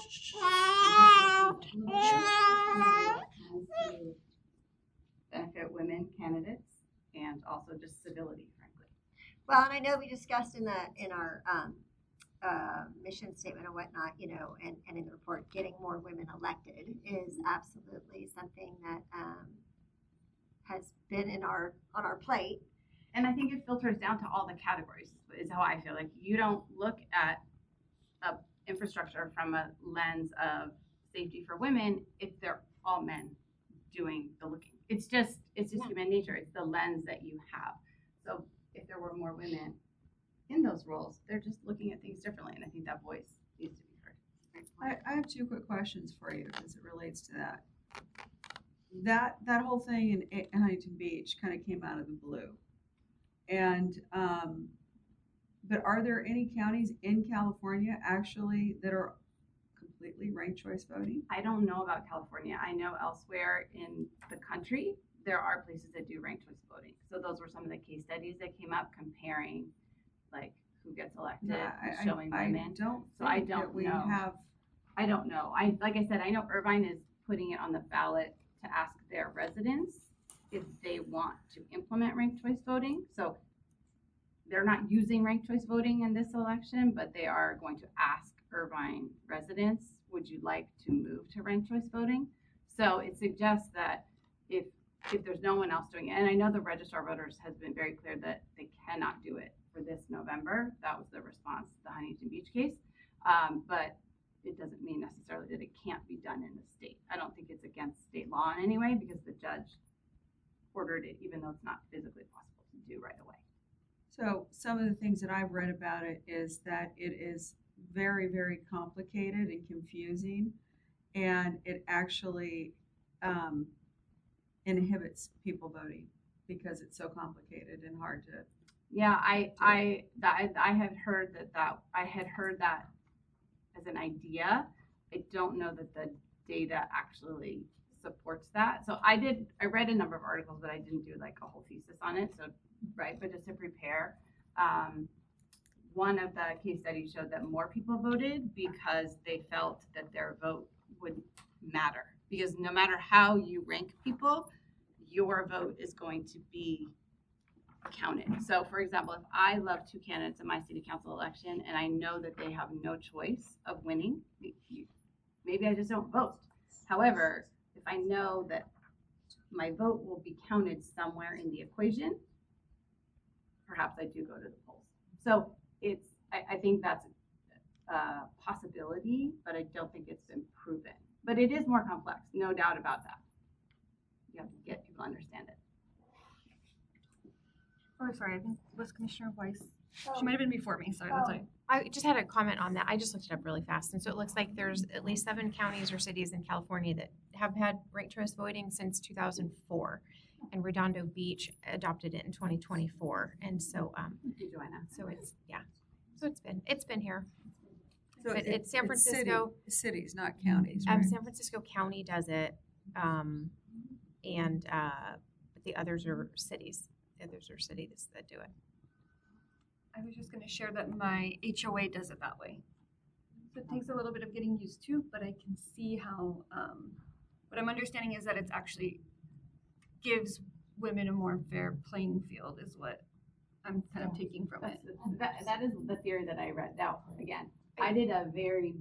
Speaker 12: So, benefit women candidates and also just civility, frankly.
Speaker 1: Well, and I know we discussed in our mission statement and whatnot, you know, and in the report, getting more women elected is absolutely something that has been on our plate.
Speaker 12: And I think it filters down to all the categories, is how I feel. Like, you don't look at infrastructure from a lens of safety for women if they're all men doing the looking. It's just human nature. It's the lens that you have. So if there were more women in those roles, they're just looking at things differently, and I think that voice needs to be heard.
Speaker 2: I have two quick questions for you as it relates to that. That whole thing in Huntington Beach kind of came out of the blue, and but are there any counties in California actually that are completely ranked choice voting?
Speaker 12: I don't know about California. I know elsewhere in the country there are places that do ranked choice voting. So those were some of the case studies that came up comparing like who gets elected, showing women. I don't know. I don't know. Like I said, I know Irvine is putting it on the ballot to ask their residents if they want to implement ranked choice voting. So they're not using ranked choice voting in this election, but they are going to ask Irvine residents, would you like to move to ranked choice voting? So it suggests that if there's no one else doing it, and I know the registrar of voters has been very clear that they cannot do it for this November. That was the response to the Huntington Beach case. But it doesn't mean necessarily that it can't be done in the state. I don't think it's against state law in any way because the judge ordered it, even though it's not physically possible to do right away.
Speaker 2: So some of the things that I've read about it is that it is very, very complicated and confusing, and it actually inhibits people voting because it's so complicated and hard to.
Speaker 12: Yeah, I had heard that. I had heard that as an idea. I don't know that the data actually supports that. So I read a number of articles, but I didn't do like a whole thesis on it. So, right, but just to prepare, one of the case studies showed that more people voted because they felt that their vote would matter. Because no matter how you rank people, your vote is going to be counted. So, for example, if I love two candidates in my city council election and I know that they have no choice of winning, maybe I just don't vote. However, if I know that my vote will be counted somewhere in the equation, perhaps I do go to the polls. So I think that's a possibility, but I don't think it's been proven. But it is more complex, no doubt about that. You have to get people to understand it.
Speaker 10: Oh, sorry, I think it was Commissioner Weiss. She might have been before me, sorry, that's right.
Speaker 9: I just had a comment on that. I just looked it up really fast. And so it looks like there's at least 7 counties or cities in California that have had ranked choice voting since 2004. And Redondo Beach adopted it in 2024. And so,
Speaker 12: Thank you, Joanna.
Speaker 9: so it's, yeah. So it's been here.
Speaker 2: So
Speaker 9: But it's San Francisco.
Speaker 2: Cities, not counties, right?
Speaker 9: San Francisco County does it. But the others are cities. The others are cities that do it.
Speaker 10: I was just going to share that my HOA does it that way. So it takes a little bit of getting used to, but I can see how, what I'm understanding is that it's actually gives women a more fair playing field is what I'm kind of taking from it.
Speaker 12: That is the theory that I read. Now, again, I did a very,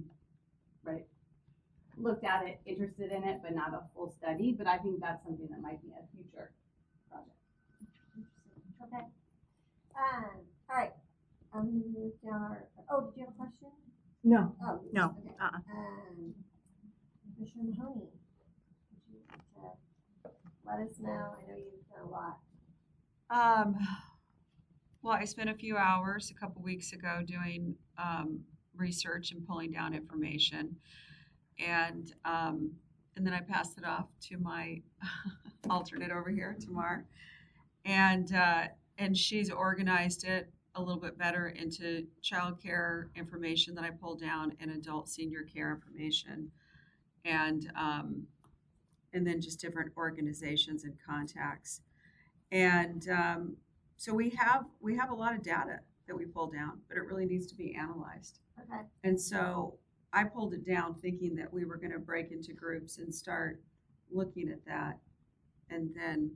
Speaker 12: looked at it, interested in it, but not a full study, but I think that's something that might be a future project.
Speaker 1: Okay. All right. I'm gonna move down our, did you have a question?
Speaker 6: No.
Speaker 1: Oh,
Speaker 6: No.
Speaker 1: Okay. Commissioner Mahoney, would you like to let us know? I know you've done a lot.
Speaker 2: Well, I spent a few hours a couple weeks ago doing research and pulling down information, and then I passed it off to my alternate over here, Tamar, and she's organized it a little bit better into childcare information that I pulled down and adult senior care information, and then just different organizations and contacts, and so we have a lot of data that we pull down, but it really needs to be analyzed.
Speaker 1: Okay.
Speaker 2: And so I pulled it down thinking that we were going to break into groups and start looking at that, and then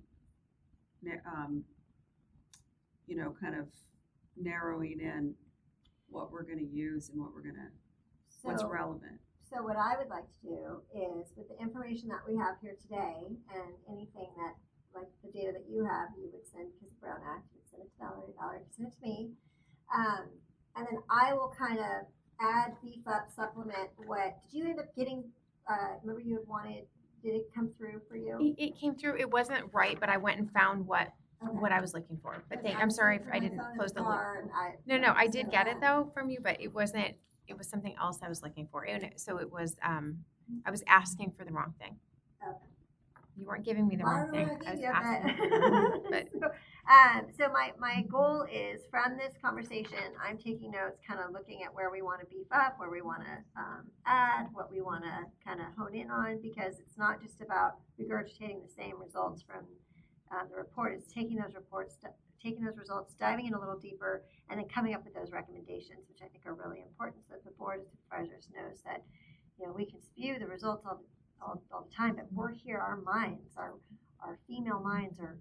Speaker 2: kind of narrowing in what we're going to use and what's relevant.
Speaker 1: So what I would like to do is, with the information that we have here today, and anything that, like the data that you have, you would send, because of Brown Act, you would send it to Valerie would send it to me, and then I will kind of add, beef up, supplement what, did you end up getting, remember you had wanted, did it come through for you?
Speaker 9: It came through. It wasn't right, but I went and found what I was looking for. But I'm sorry if I didn't close the loop. No, I did get it though from you, but it wasn't. It was something else I was looking for, and so it was. I was asking for the wrong thing.
Speaker 1: Okay.
Speaker 9: You weren't giving me the wrong thing. I was asking for the wrong thing. But
Speaker 1: so my goal is, from this conversation, I'm taking notes, kind of looking at where we want to beef up, where we want to add, what we want to kind of hone in on, because it's not just about regurgitating the same results from the report. It's taking those results, diving in a little deeper, and then coming up with those recommendations, which I think are really important, so that the board of supervisors knows that, we can spew the results all the time, but we're here, our minds, our female minds are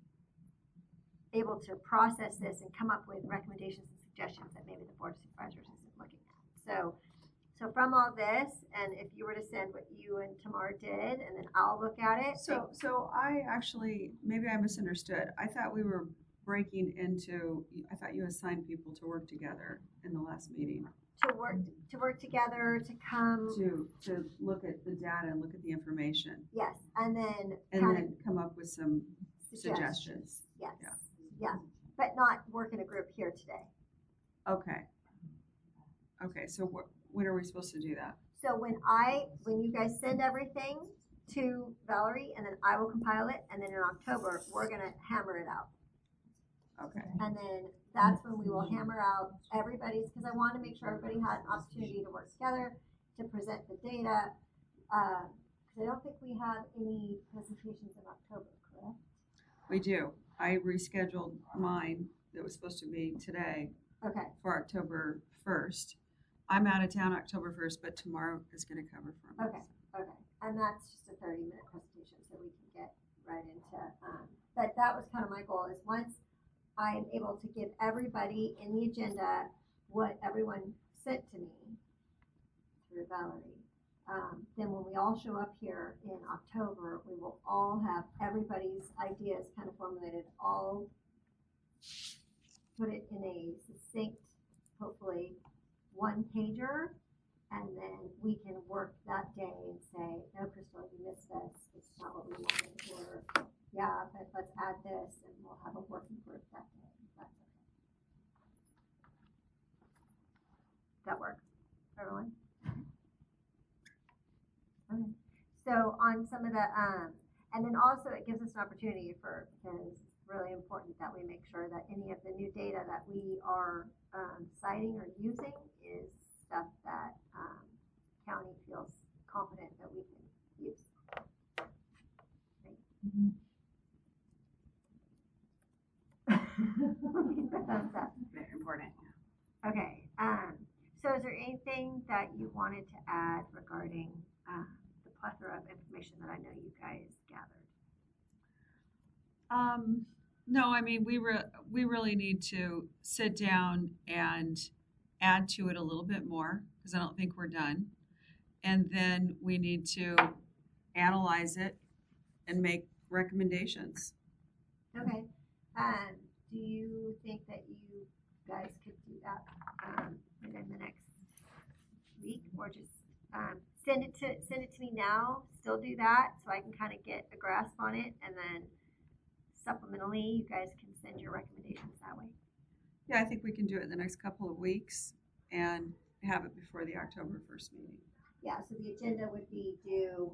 Speaker 1: able to process this and come up with recommendations and suggestions that maybe the board of supervisors isn't looking at. So from all this, and if you were to send what you and Tamar did, and then I'll look at it.
Speaker 2: So I actually, maybe I misunderstood. I thought we were breaking into, I thought you assigned people to work together in the last meeting.
Speaker 1: To work together, to come
Speaker 2: to look at the data and look at the information.
Speaker 1: Yes, and then
Speaker 2: come up with some suggestions.
Speaker 1: Yes. Yeah, but not work in a group here today.
Speaker 2: Okay. So when are we supposed to do that?
Speaker 1: So when you guys send everything to Valerie, and then I will compile it, and then in October we're gonna hammer it out.
Speaker 2: Okay.
Speaker 1: And then that's when we will hammer out everybody's, because I want to make sure everybody had an opportunity to work together to present the data. Because I don't think we have any presentations in October, correct?
Speaker 2: We do. I rescheduled mine that was supposed to be today.
Speaker 1: Okay.
Speaker 2: For October 1st. I'm out of town October 1st, but tomorrow is going to cover for me.
Speaker 1: Okay. And that's just a 30-minute presentation, so we can get right into. But that was kind of my goal, is once I am able to give everybody in the agenda what everyone sent to me through Valerie, then when we all show up here in October, we will all have everybody's ideas kind of formulated, all put it in a succinct, hopefully, one-pager, And then we can work that day and say, no, Crystal, you missed this, it's not what we wanted, or, yeah, but let's add this, and we'll have a working group that day, if that's okay. Does that work, for everyone? Okay. So on some of the, and then also it gives us an opportunity for, because it's really important that we make sure that any of the new data that we are citing or using is stuff that county feels confident that we can use. Thumbs up.
Speaker 12: Very important.
Speaker 1: Okay, so is there anything that you wanted to add regarding the plethora of information that I know you guys gathered?
Speaker 2: No, I mean, we really need to sit down and add to it a little bit more, because I don't think we're done. And then we need to analyze it and make recommendations.
Speaker 1: Okay, do you think that you guys could do that within the next week, or just send it to me now? Still do that, so I can kind of get a grasp on it, and then supplementally, you guys can send your recommendations that way.
Speaker 2: Yeah, I think we can do it in the next couple of weeks and have it before the October 1st meeting.
Speaker 1: Yeah, so the agenda would be due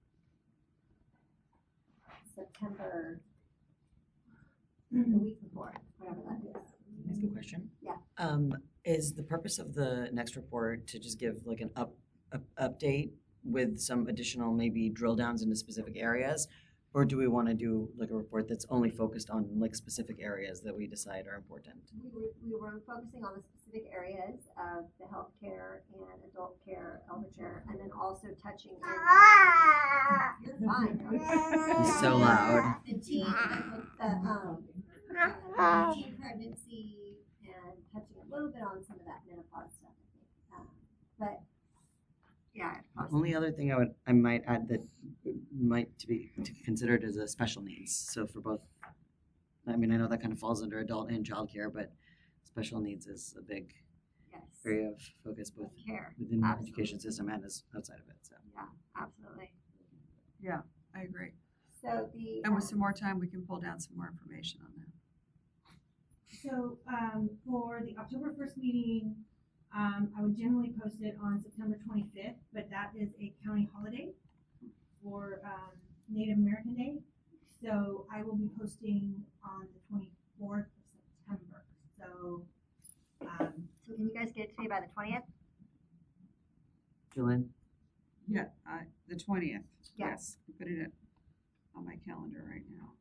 Speaker 1: September, the week before, whatever that is.
Speaker 13: Can I ask a question?
Speaker 1: Yeah.
Speaker 13: Is the purpose of the next report to just give like an update with some additional maybe drill downs into specific areas? Or do we want to do like a report that's only focused on like specific areas that we decide are important?
Speaker 1: We were focusing on the specific areas of the healthcare and adult care, elder care, and then also touching in. You're fine.
Speaker 13: He's so loud.
Speaker 1: The teen pregnancy, and touching a little bit on some of that menopause stuff, I think. But yeah.
Speaker 13: The only other thing I might add that might to be considered as a special needs. So for both, I mean, I know that kind of falls under adult and child care, but special needs is a big area of focus both within the education system and as outside of it. So
Speaker 1: yeah, absolutely.
Speaker 2: Yeah, I agree.
Speaker 1: So
Speaker 2: and with some more time, we can pull down some more information on that.
Speaker 4: So for the October 1st meeting, I would generally post it on September 25th, but that is a county holiday for Native American Day. So I will be posting on the 24th of September. So
Speaker 1: so can you guys get it to me by the 20th?
Speaker 13: Julian?
Speaker 2: Yeah, the 20th.
Speaker 1: Yeah.
Speaker 2: Yes, I'm putting it on my calendar right now.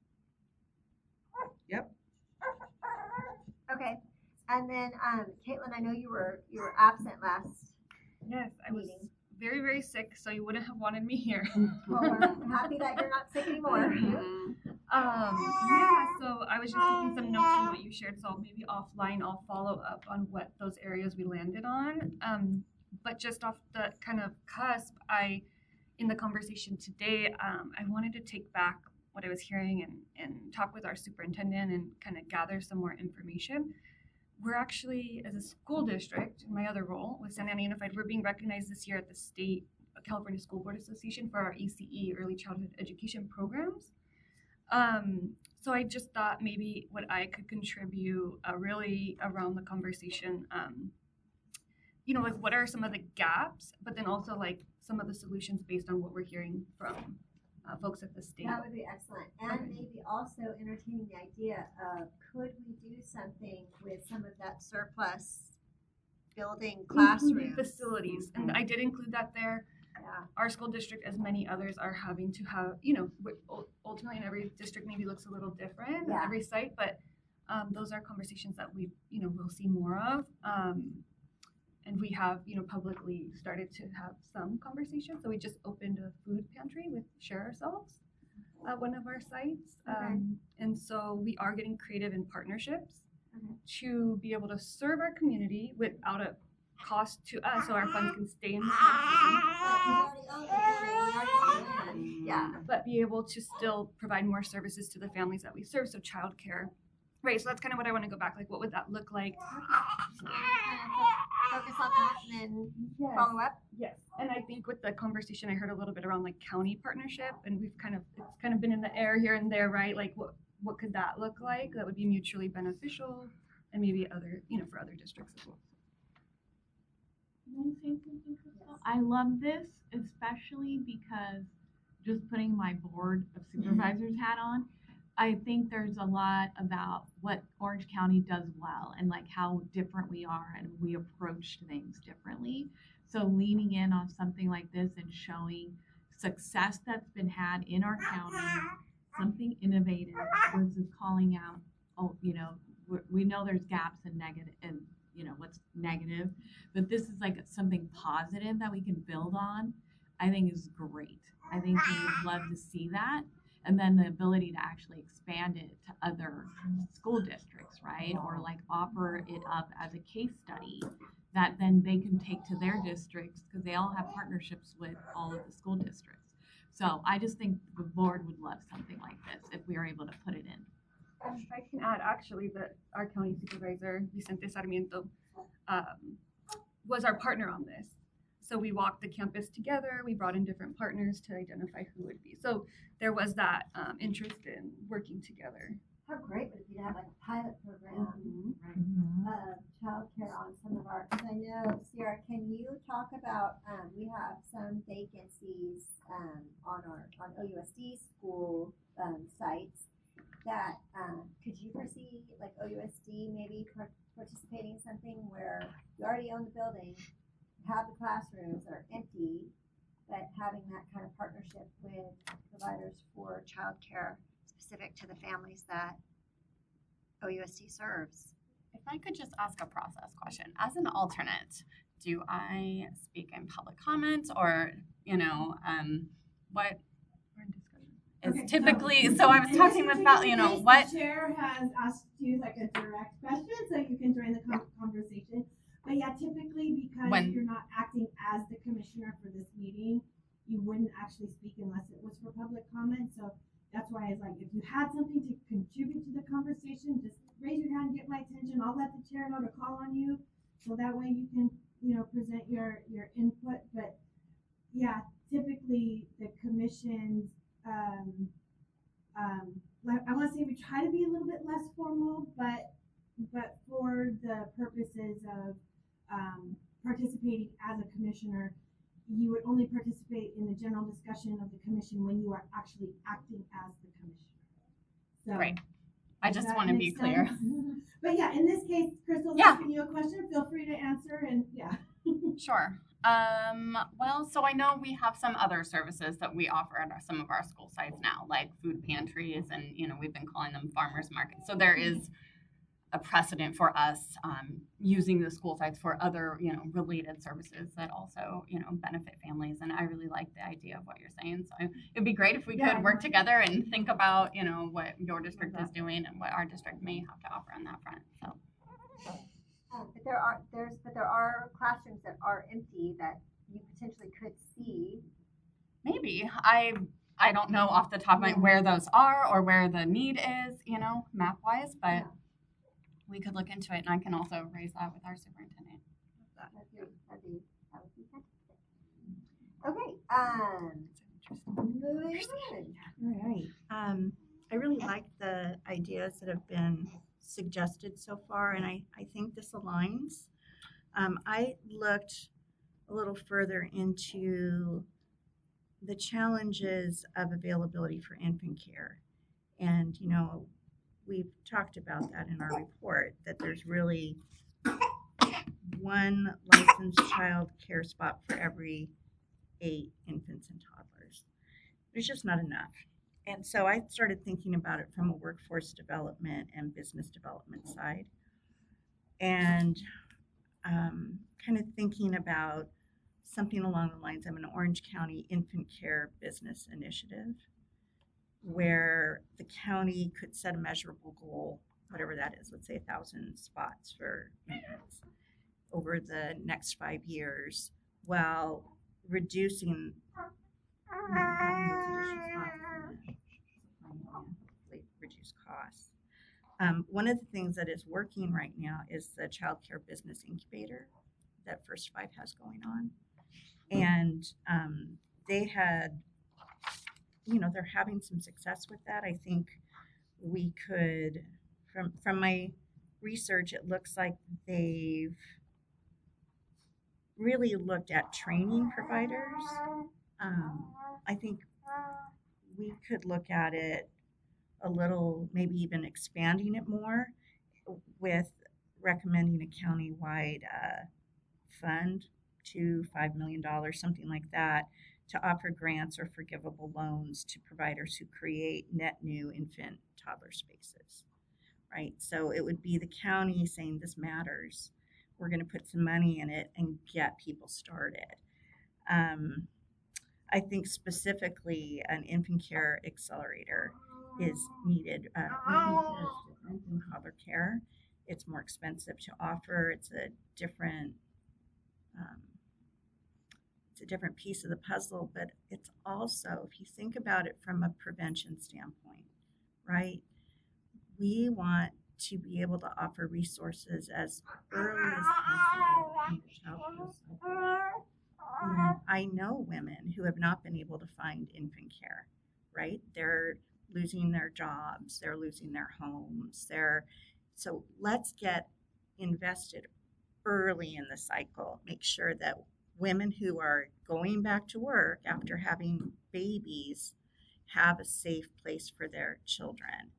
Speaker 2: Yep.
Speaker 1: Okay. And then, Caitlin, I know you were absent last.
Speaker 10: Yes, I was very, very sick, so you wouldn't have wanted me here.
Speaker 1: Well, we're happy that you're not sick anymore.
Speaker 10: Yeah, so I was just taking some notes from what you shared, so maybe offline I'll follow up on what those areas we landed on. But just off the kind of cusp, in the conversation today, I wanted to take back what I was hearing and talk with our superintendent and kind of gather some more information. We're actually, as a school district, in my other role with Santa Ana Unified, we're being recognized this year at the State California School Board Association for our ECE, Early Childhood Education programs. So I just thought maybe what I could contribute really around the conversation, like what are some of the gaps, but then also like some of the solutions based on what we're hearing from folks at the state.
Speaker 1: That would be excellent. And maybe also entertaining the idea of could we do something with some of that surplus building classrooms?
Speaker 10: Facilities. And I did include that there.
Speaker 1: Yeah.
Speaker 10: Our school district, as many others, are having to have, ultimately in every district maybe looks a little different, every site, but those are conversations that we, we'll see more of. And we have, publicly started to have some conversations. So we just opened a food pantry with Share Ourselves at one of our sites. And so we are getting creative in partnerships to be able to serve our community without a cost to us, so our funds can stay in the
Speaker 1: Yeah.
Speaker 10: But be able to still provide more services to the families that we serve. So childcare, Right, so that's kind of what I want to go back. Like, what would that look like?
Speaker 1: Focus on that and then follow up.
Speaker 10: Yes, and I think with the conversation, I heard a little bit around like county partnership, and it's kind of been in the air here and there, right? Like, what could that look like? That would be mutually beneficial, and maybe other, for other districts as well.
Speaker 7: Can I say something, Crystal? I love this, especially because just putting my board of supervisors hat on, I think there's a lot about what Orange County does well and like how different we are and we approach things differently. So leaning in on something like this and showing success that's been had in our county, something innovative versus calling out, we know there's gaps and negative and what's negative, but this is like something positive that we can build on. I think is great. I think we would love to see that. And then the ability to actually expand it to other school districts, right? Or like offer it up as a case study that then they can take to their districts because they all have partnerships with all of the school districts. So I just think the board would love something like this if we are able to put it in.
Speaker 10: If I can add, actually, that our county supervisor, Vicente Sarmiento, was our partner on this. So we walked the campus together. We brought in different partners to identify who would be. So there was that interest in working together.
Speaker 1: How great would it be to have like a pilot program of childcare on some of our, because I know, Sierra, can you talk about, we have some vacancies on OUSD school sites that, could you foresee like OUSD maybe participating in something where you already own the building, have the classrooms that are empty, but having that kind of partnership with providers for childcare specific to the families that OUSD serves.
Speaker 11: If I could just ask a process question, as an alternate, do I speak in public comment or, what is typically, so I was talking with, what?
Speaker 4: The chair has asked you like a direct question, so you can join the conversation. But yeah, typically because you're not acting as the commissioner for this meeting, you wouldn't actually speak unless it was for public comment. So that's why it's like, if you had something to contribute to the conversation, just raise your hand, get my attention. I'll let the chair know to call on you. So that way you can, present your input. But yeah, typically the commission's, I want to say we try to be a little bit less formal, but for the purposes of participating as a commissioner, you would only participate in the general discussion of the commission when you are actually acting as the commissioner. So,
Speaker 11: right. I just want to be clear.
Speaker 4: But yeah, in this case, Crystal's asking you a question. Feel free to answer, and yeah.
Speaker 11: Sure. Well, so I know we have some other services that we offer at some of our school sites now, like food pantries, and we've been calling them farmers markets. So there is a precedent for us using the school sites for other, related services that also, benefit families. And I really like the idea of what you're saying. So it'd be great if we could work together and think about, what your district is doing and what our district may have to offer on that front. So.
Speaker 1: But there are classrooms that are empty that you potentially could see.
Speaker 11: Maybe I don't know off the top of my where those are or where the need is, map wise, but we could look into it, and I can also raise that with our superintendent.
Speaker 1: That would be fantastic. Okay. Moving on.
Speaker 3: All right. I really like the ideas that have been suggested so far, and I think this aligns. I looked a little further into the challenges of availability for infant care, and we've talked about that in our report, that there's really one licensed child care spot for every 8 infants and toddlers. There's just not enough. And so I started thinking about it from a workforce development and business development side, and kind of thinking about something along the lines of an Orange County infant care business initiative, where the county could set a measurable goal, whatever that is, let's say 1,000 spots for infants over the next 5 years, while reducing reduce costs. One of the things that is working right now is the Child Care Business Incubator that First Five has going on. And they had, they're having some success with that. I think we could, from my research, it looks like they've really looked at training providers. I think we could look at it a little, maybe even expanding it more with recommending a countywide fund, $5 million, something like that, to offer grants or forgivable loans to providers who create net new infant toddler spaces, right? So it would be the county saying this matters. We're going to put some money in it and get people started. I think specifically an infant care accelerator is needed. Infant care is different than toddler care. It's more expensive to offer. It's a different piece of the puzzle, but it's also, if you think about it from a prevention standpoint, right? We want to be able to offer resources as early as possible in the childcare cycle. And I know women who have not been able to find infant care, right? They're losing their jobs, they're losing their homes. So let's get invested early in the cycle. Make sure that women who are going back to work after having babies have a safe place for their children.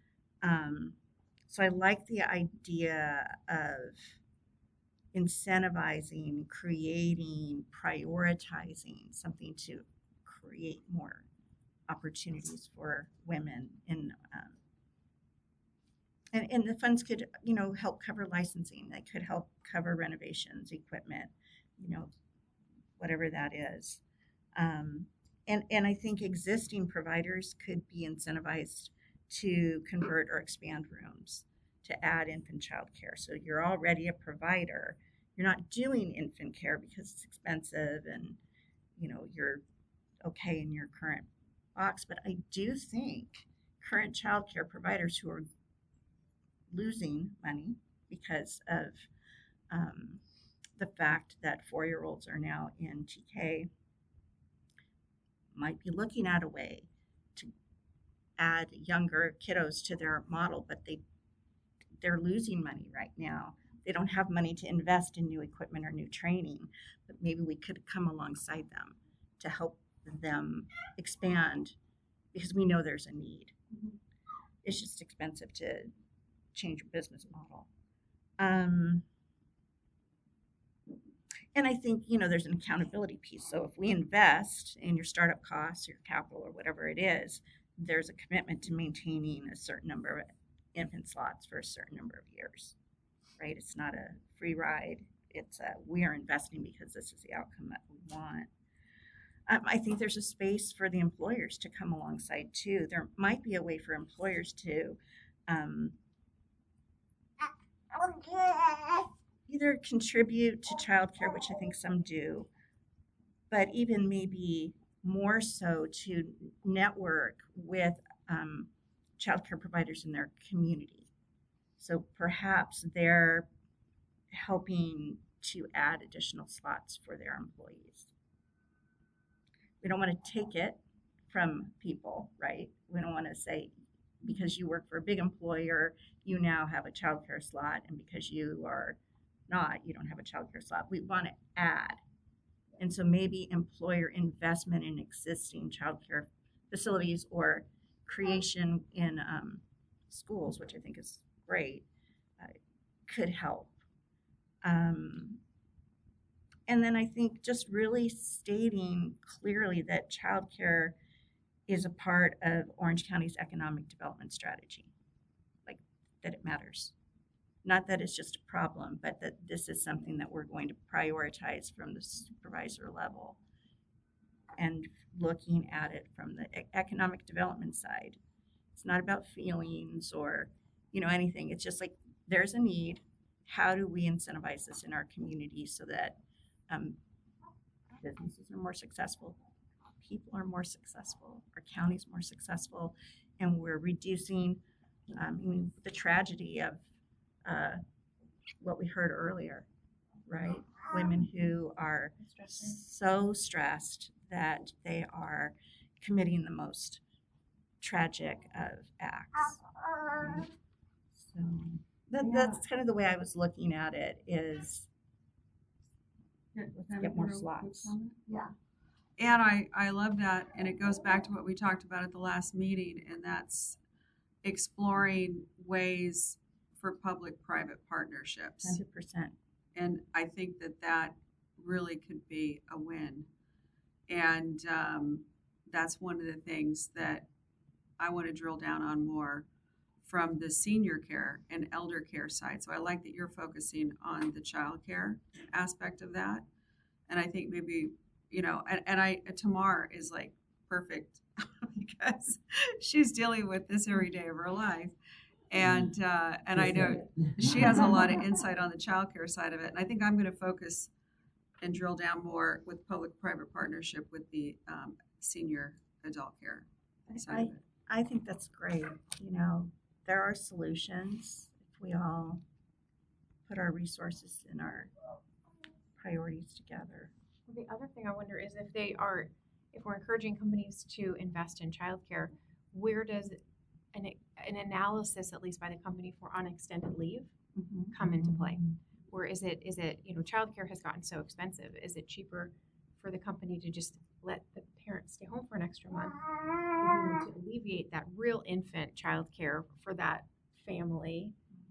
Speaker 3: So I like the idea of incentivizing, creating, prioritizing something to create more opportunities for women and the funds could, help cover licensing. They could help cover renovations, equipment, whatever that is. And I think existing providers could be incentivized to convert or expand rooms to add infant child care. So you're already a provider. You're not doing infant care because it's expensive and, you're okay in your current box. But I do think current child care providers who are losing money because of the fact that 4-year-olds are now in TK might be looking at a way to add younger kiddos to their model, but they're losing money right now. They don't have money to invest in new equipment or new training, but maybe we could come alongside them to help them expand because we know there's a need. Mm-hmm. It's just expensive to change your business model. And I think, there's an accountability piece. So if we invest in your startup costs, your capital, or whatever it is, there's a commitment to maintaining a certain number of infant slots for a certain number of years, right? It's not a free ride. It's we are investing because this is the outcome that we want. I think there's a space for the employers to come alongside too. There might be a way for employers to either contribute to childcare, which I think some do, but even maybe more so to network with childcare providers in their community. So perhaps they're helping to add additional slots for their employees. We don't want to take it from people, right? We don't want to say, because you work for a big employer, you now have a childcare slot, and because you are not, you don't have a childcare slot. We want to add. And so maybe employer investment in existing childcare facilities or creation in schools, which I think is great, could help. And then I think just really stating clearly that childcare is a part of Orange County's economic development strategy, like that it matters. Not that it's just a problem, but that this is something that we're going to prioritize from the supervisor level and looking at it from the economic development side. It's not about feelings or, anything. It's just like there's a need. How do we incentivize this in our community so that businesses are more successful, people are more successful, our county's more successful, and we're reducing I mean, the tragedy of what we heard earlier, right? Women who are so stressed that they are committing the most tragic of acts. Right? So that's kind of the way I was looking at it is let's get more slots.
Speaker 1: Yeah.
Speaker 2: And I love that, and it goes back to what we talked about at the last meeting, and that's exploring ways for public-private partnerships.
Speaker 3: 100%.
Speaker 2: And I think that really could be a win. And that's one of the things that I want to drill down on more from the senior care and elder care side. So I like that you're focusing on the child care aspect of that. And I think maybe, Tamar is like perfect because she's dealing with this every day of her life. And I know she has a lot of insight on the child care side of it. And I think I'm going to focus and drill down more with public-private partnership with the senior adult care side of it.
Speaker 3: I think that's great. There are solutions if we all put our resources and our priorities together.
Speaker 9: Well, the other thing I wonder is if we're encouraging companies to invest in childcare, where does an analysis, at least by the company, for unextended leave come into play? Or is it childcare has gotten so expensive? Is it cheaper for the company to just let the parents stay home for an extra month to alleviate that real infant childcare for that family,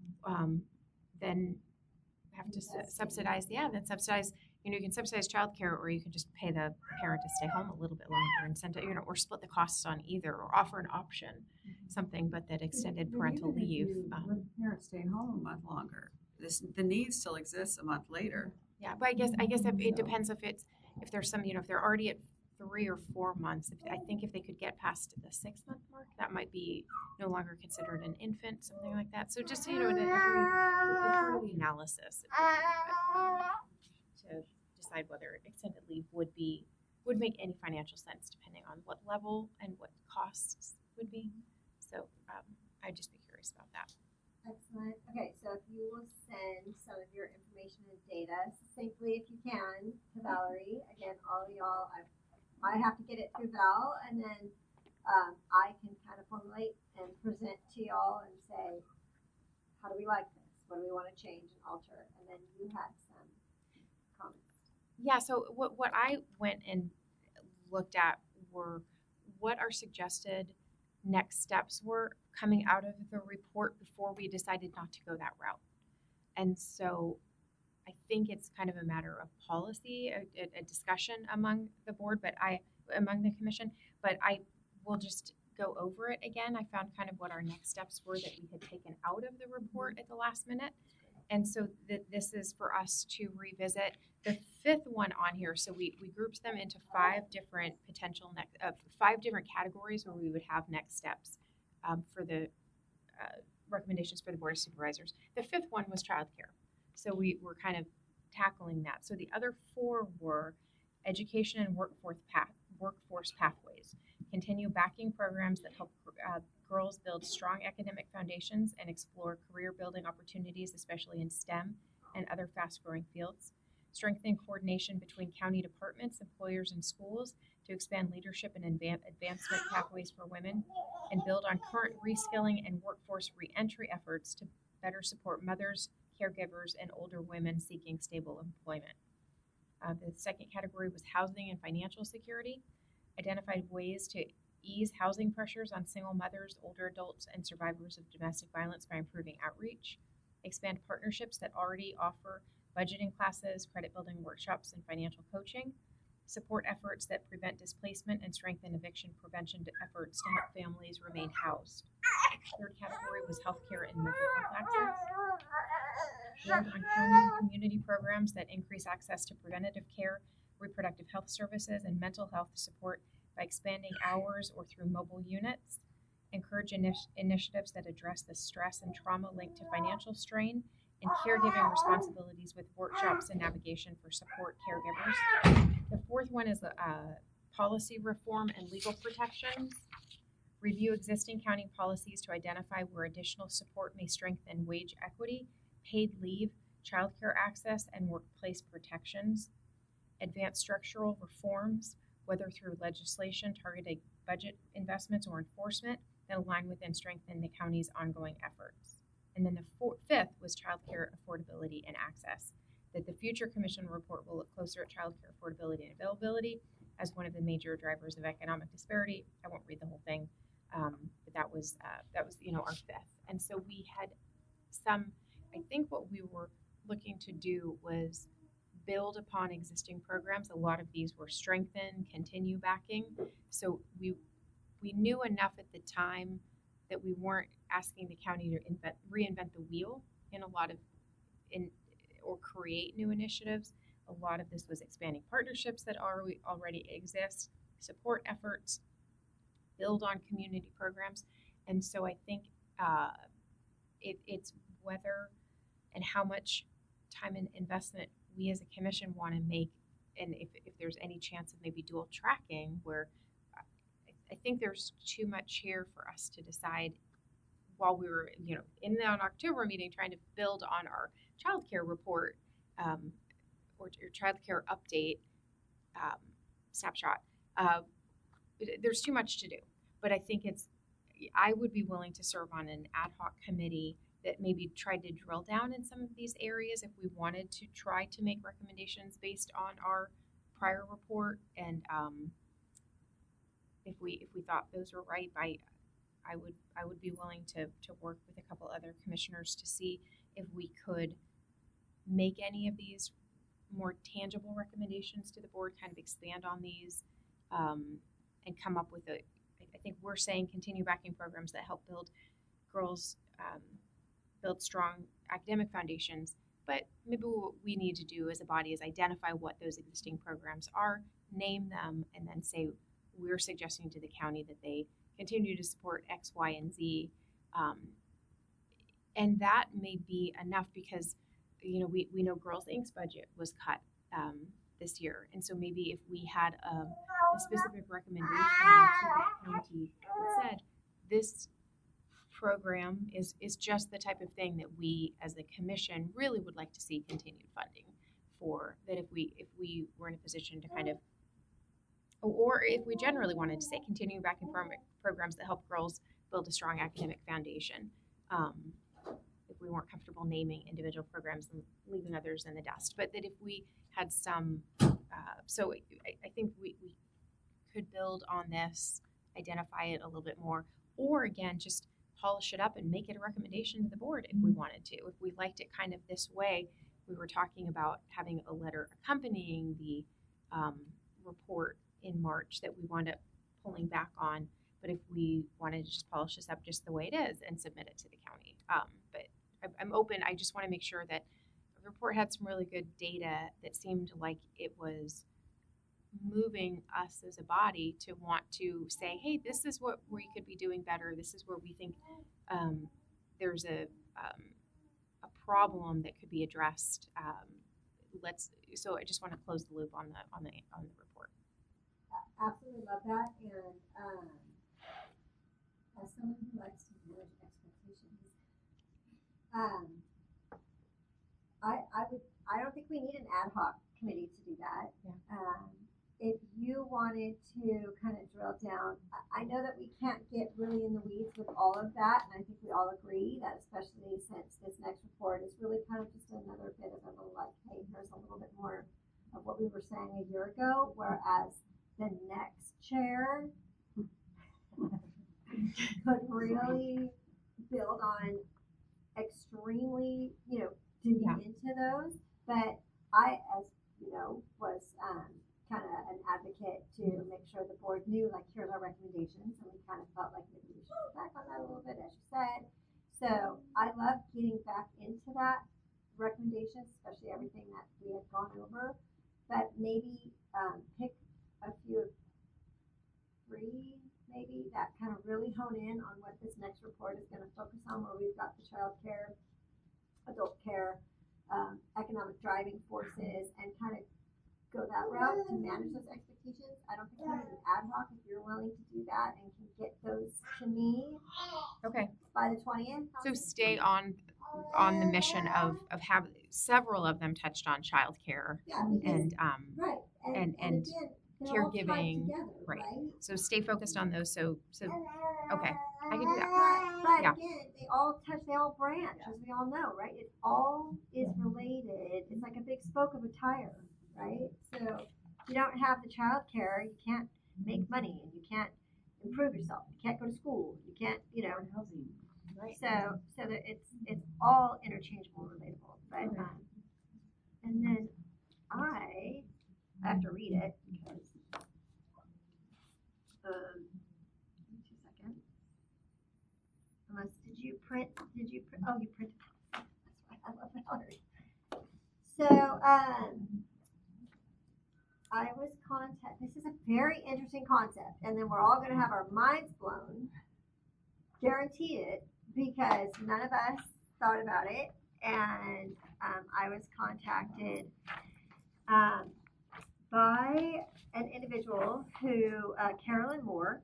Speaker 9: then have to subsidize? Yeah, then subsidize. You can subsidize childcare, or you can just pay the parent to stay home a little bit longer and send it, or split the costs on either, or offer an option, something, but that extended parental leave.
Speaker 2: Let the parents stay home a month longer. The need still exists a month later.
Speaker 9: Yeah, but I guess it depends if there's some, if they're already at 3 or 4 months. I think if they could get past the 6-month mark, that might be no longer considered an infant, something like that. So just in every part of the analysis to decide whether extended leave would make any financial sense, depending on what level and what costs would be. So I'd just be curious about that.
Speaker 1: Excellent. Okay, so if you will send some of your information and data succinctly, if you can, to Valerie. Again, all of y'all, I have to get it through Val, and then I can kind of formulate and present to y'all and say, how do we like this? What do we want to change and alter? And then you had some comments.
Speaker 9: Yeah, so what I went and looked at were what our suggested next steps were coming out of the report before we decided not to go that route. And so I think it's kind of a matter of policy, a discussion among the board, among the commission, but I will just go over it again. I found kind of what our next steps were that we had taken out of the report at the last minute. And so this is for us to revisit the 5th one on here. So we grouped them into 5 different potential 5 different categories where we would have next steps for the recommendations for the Board of Supervisors. The 5th one was childcare. So we were kind of tackling that. So the other 4 were education and workforce pathways. Continue backing programs that help girls build strong academic foundations and explore career building opportunities, especially in STEM and other fast-growing fields. Strengthen coordination between county departments, employers, and schools to expand leadership and advancement pathways for women, and build on current reskilling and workforce reentry efforts to better support mothers, caregivers, and older women seeking stable employment. The second category was housing and financial security. Identified ways to ease housing pressures on single mothers, older adults, and survivors of domestic violence by improving outreach. Expand partnerships that already offer budgeting classes, credit building workshops, and financial coaching. Support efforts that prevent displacement and strengthen eviction prevention efforts to help families remain housed. Third category was healthcare and mental health access. Build on county and community programs that increase access to preventative care, reproductive health services, and mental health support by expanding hours or through mobile units. Encourage initiatives that address the stress and trauma linked to financial strain and caregiving responsibilities with workshops and navigation for support caregivers. The 4th one is policy reform and legal protections. Review existing county policies to identify where additional support may strengthen wage equity, paid leave, childcare access, and workplace protections. Advance structural reforms, whether through legislation targeting budget investments or enforcement, that align with and strengthen the county's ongoing efforts. And then the fifth was childcare affordability and access. That the future commission report will look closer at childcare affordability and availability as one of the major drivers of economic disparity. I won't read the whole thing, but that was our fifth. And so we had some. I think what we were looking to do was build upon existing programs. A lot of these were strengthen, continue backing. So we knew enough at the time that we weren't asking the county to reinvent the wheel in a lot of or create new initiatives. A lot of this was expanding partnerships that already exist, support efforts, build on community programs. And so I think it's whether and how much time and investment we as a commission want to make, and if there's any chance of maybe dual tracking, where I think there's too much here for us to decide while we were, in an October meeting trying to build on our childcare report or childcare update snapshot. There's too much to do, but I think I would be willing to serve on an ad hoc committee that maybe tried to drill down in some of these areas if we wanted to try to make recommendations based on our prior report, and if we thought those were right, I would be willing to work with a couple other commissioners to see if we could make any of these more tangible recommendations to the board, kind of expand on these, and come up with I think we're saying continue backing programs that help build girls, build strong academic foundations. But maybe what we need to do as a body is identify what those existing programs are, name them, and then say we're suggesting to the county that they continue to support X, Y, and Z. And that may be enough because, we know Girls Inc.'s budget was cut this year. And so maybe if we had a specific recommendation to the county that said this program is just the type of thing that we as the commission really would like to see continued funding for, that if we were in a position to kind of, or if we generally wanted to say continue backing programs that help girls build a strong academic foundation, if we weren't comfortable naming individual programs and leaving others in the dust, but that if we had some, so I think we could build on this, identify it a little bit more, or again, just polish it up and make it a recommendation to the board if we wanted to. If we liked it kind of this way, we were talking about having a letter accompanying the report in March that we wound up pulling back on. But if we wanted to just polish this up just the way it is and submit it to the county. But I'm open. I just want to make sure that the report had some really good data that seemed like it was moving us as a body to want to say, hey, this is what we could be doing better. This is where we think there's a problem that could be addressed. So I just want to close the loop on the report.
Speaker 1: Absolutely love that, and as someone who likes to manage expectations, I don't think we need an ad hoc committee to do that. Yeah. If you wanted to kind of drill down, I know that we can't get really in the weeds with all of that, and I think we all agree that, especially since this next report is really kind of just another bit of a little like, hey, here's a little bit more of what we were saying a year ago, whereas the next chair could really build on extremely, digging into those. But I, as was kind of an advocate to make sure the board knew, like, here's our recommendations, and we kind of felt like maybe we should go back on that a little bit, as you said. So I love getting back into that recommendation, especially everything that we had gone over. But maybe pick a few of three, maybe, that kind of really hone in on what this next report is going to focus on, where we've got the child care, adult care, economic driving forces, and kind of go that route to manage those expectations. I don't think we need an ad hoc if you're willing to do that and can get those to me
Speaker 9: Okay.
Speaker 1: by the 20th.
Speaker 9: So stay on the mission of have several of them touched on childcare
Speaker 1: Yeah, because,
Speaker 9: and
Speaker 1: right,
Speaker 9: and
Speaker 1: again, they're all tied
Speaker 9: caregiving,
Speaker 1: together,
Speaker 9: right.
Speaker 1: right?
Speaker 9: So stay focused on those. So okay, I can do that.
Speaker 1: But
Speaker 9: Yeah.
Speaker 1: again, they all branch, as we all know, right? It all is related. It's like a big spoke of a tire, right? So if you don't have the child care, you can't make money and you can't improve yourself. You can't go to school. You can't,
Speaker 12: Housing.
Speaker 1: right? So that it's all interchangeable and relatable. But and then I have to read it because 2 seconds. Unless did you print? Oh, you printed. That's why I love Valerie. So I was This is a very interesting concept, and then we're all going to have our minds blown. Guarantee it, because none of us thought about it, and I was contacted by an individual who, Carolyn Moore,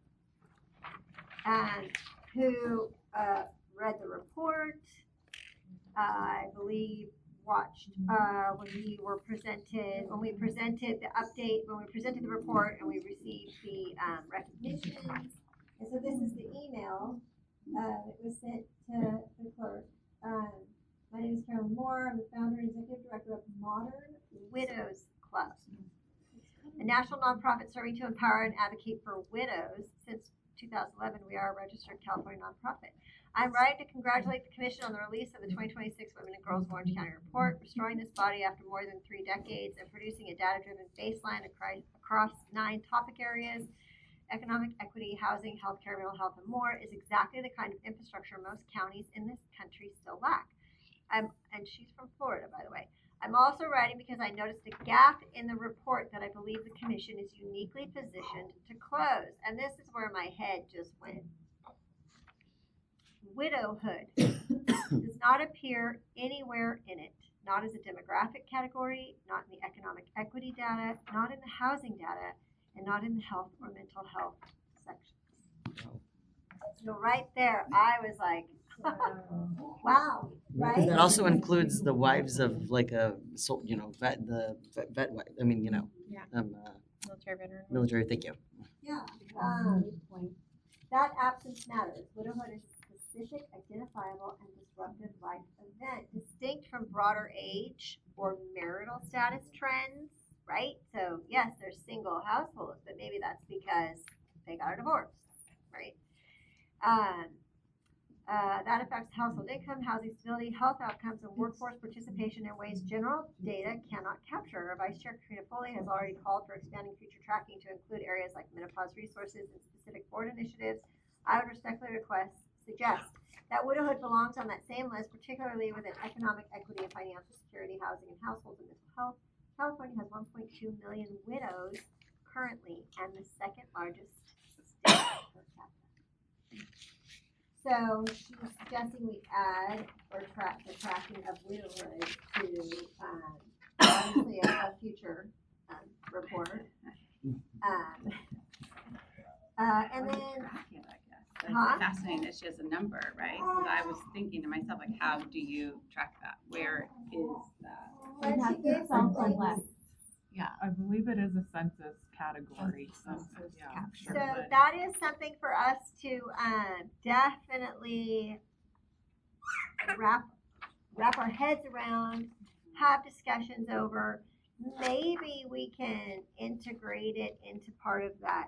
Speaker 1: who read the report, I believe watched when we presented the update, when we presented the report and we received the recognitions. And so this is the email that was sent to the clerk. My name is Carolyn Moore. I'm the founder and executive director of Modern Widows Club, a national nonprofit serving to empower and advocate for widows. Since 2011, we are a registered California nonprofit. I'm writing to congratulate the Commission on the release of the 2026 Women and Girls of Orange County Report, restoring this body after more than 3 decades and producing a data-driven baseline across 9 topic areas. Economic equity, housing, healthcare, mental health, and more is exactly the kind of infrastructure most counties in this country still lack. And she's from Florida, by the way. I'm also writing because I noticed a gap in the report that I believe the Commission is uniquely positioned to close. And this is where my head just went. Widowhood does not appear anywhere in it, not as a demographic category, not in the economic equity data, not in the housing data, and not in the health or mental health sections. So right there, I was like, wow, right?
Speaker 13: Because that also includes the wives of like vet wife. I mean,
Speaker 9: Yeah. Military veteran.
Speaker 13: military. Thank you.
Speaker 1: Yeah. That absence matters. Widowhood is a specific, identifiable, and disruptive life event, distinct from broader age or marital status trends, right? So yes, there's single households, but maybe that's because they got a divorce, right? That affects household income, housing stability, health outcomes, and workforce participation in ways general data cannot capture. Our Vice Chair Katrina Foley has already called for expanding future tracking to include areas like menopause resources and specific board initiatives. I would respectfully suggest that widowhood belongs on that same list, particularly within economic equity and financial security, housing, and households and mental health. California has 1.2 million widows currently, and the second largest state per capita. So she's suggesting we add or track the tracking of widowhood to obviously a future report. And then,
Speaker 12: It's fascinating that she has a number, right? Because I was thinking to myself, like, how do you track that? Where is that?
Speaker 1: But she gave some things.
Speaker 14: Yeah, I believe it is a census category. So
Speaker 1: that is something for us to definitely wrap our heads around, have discussions over. Maybe we can integrate it into part of that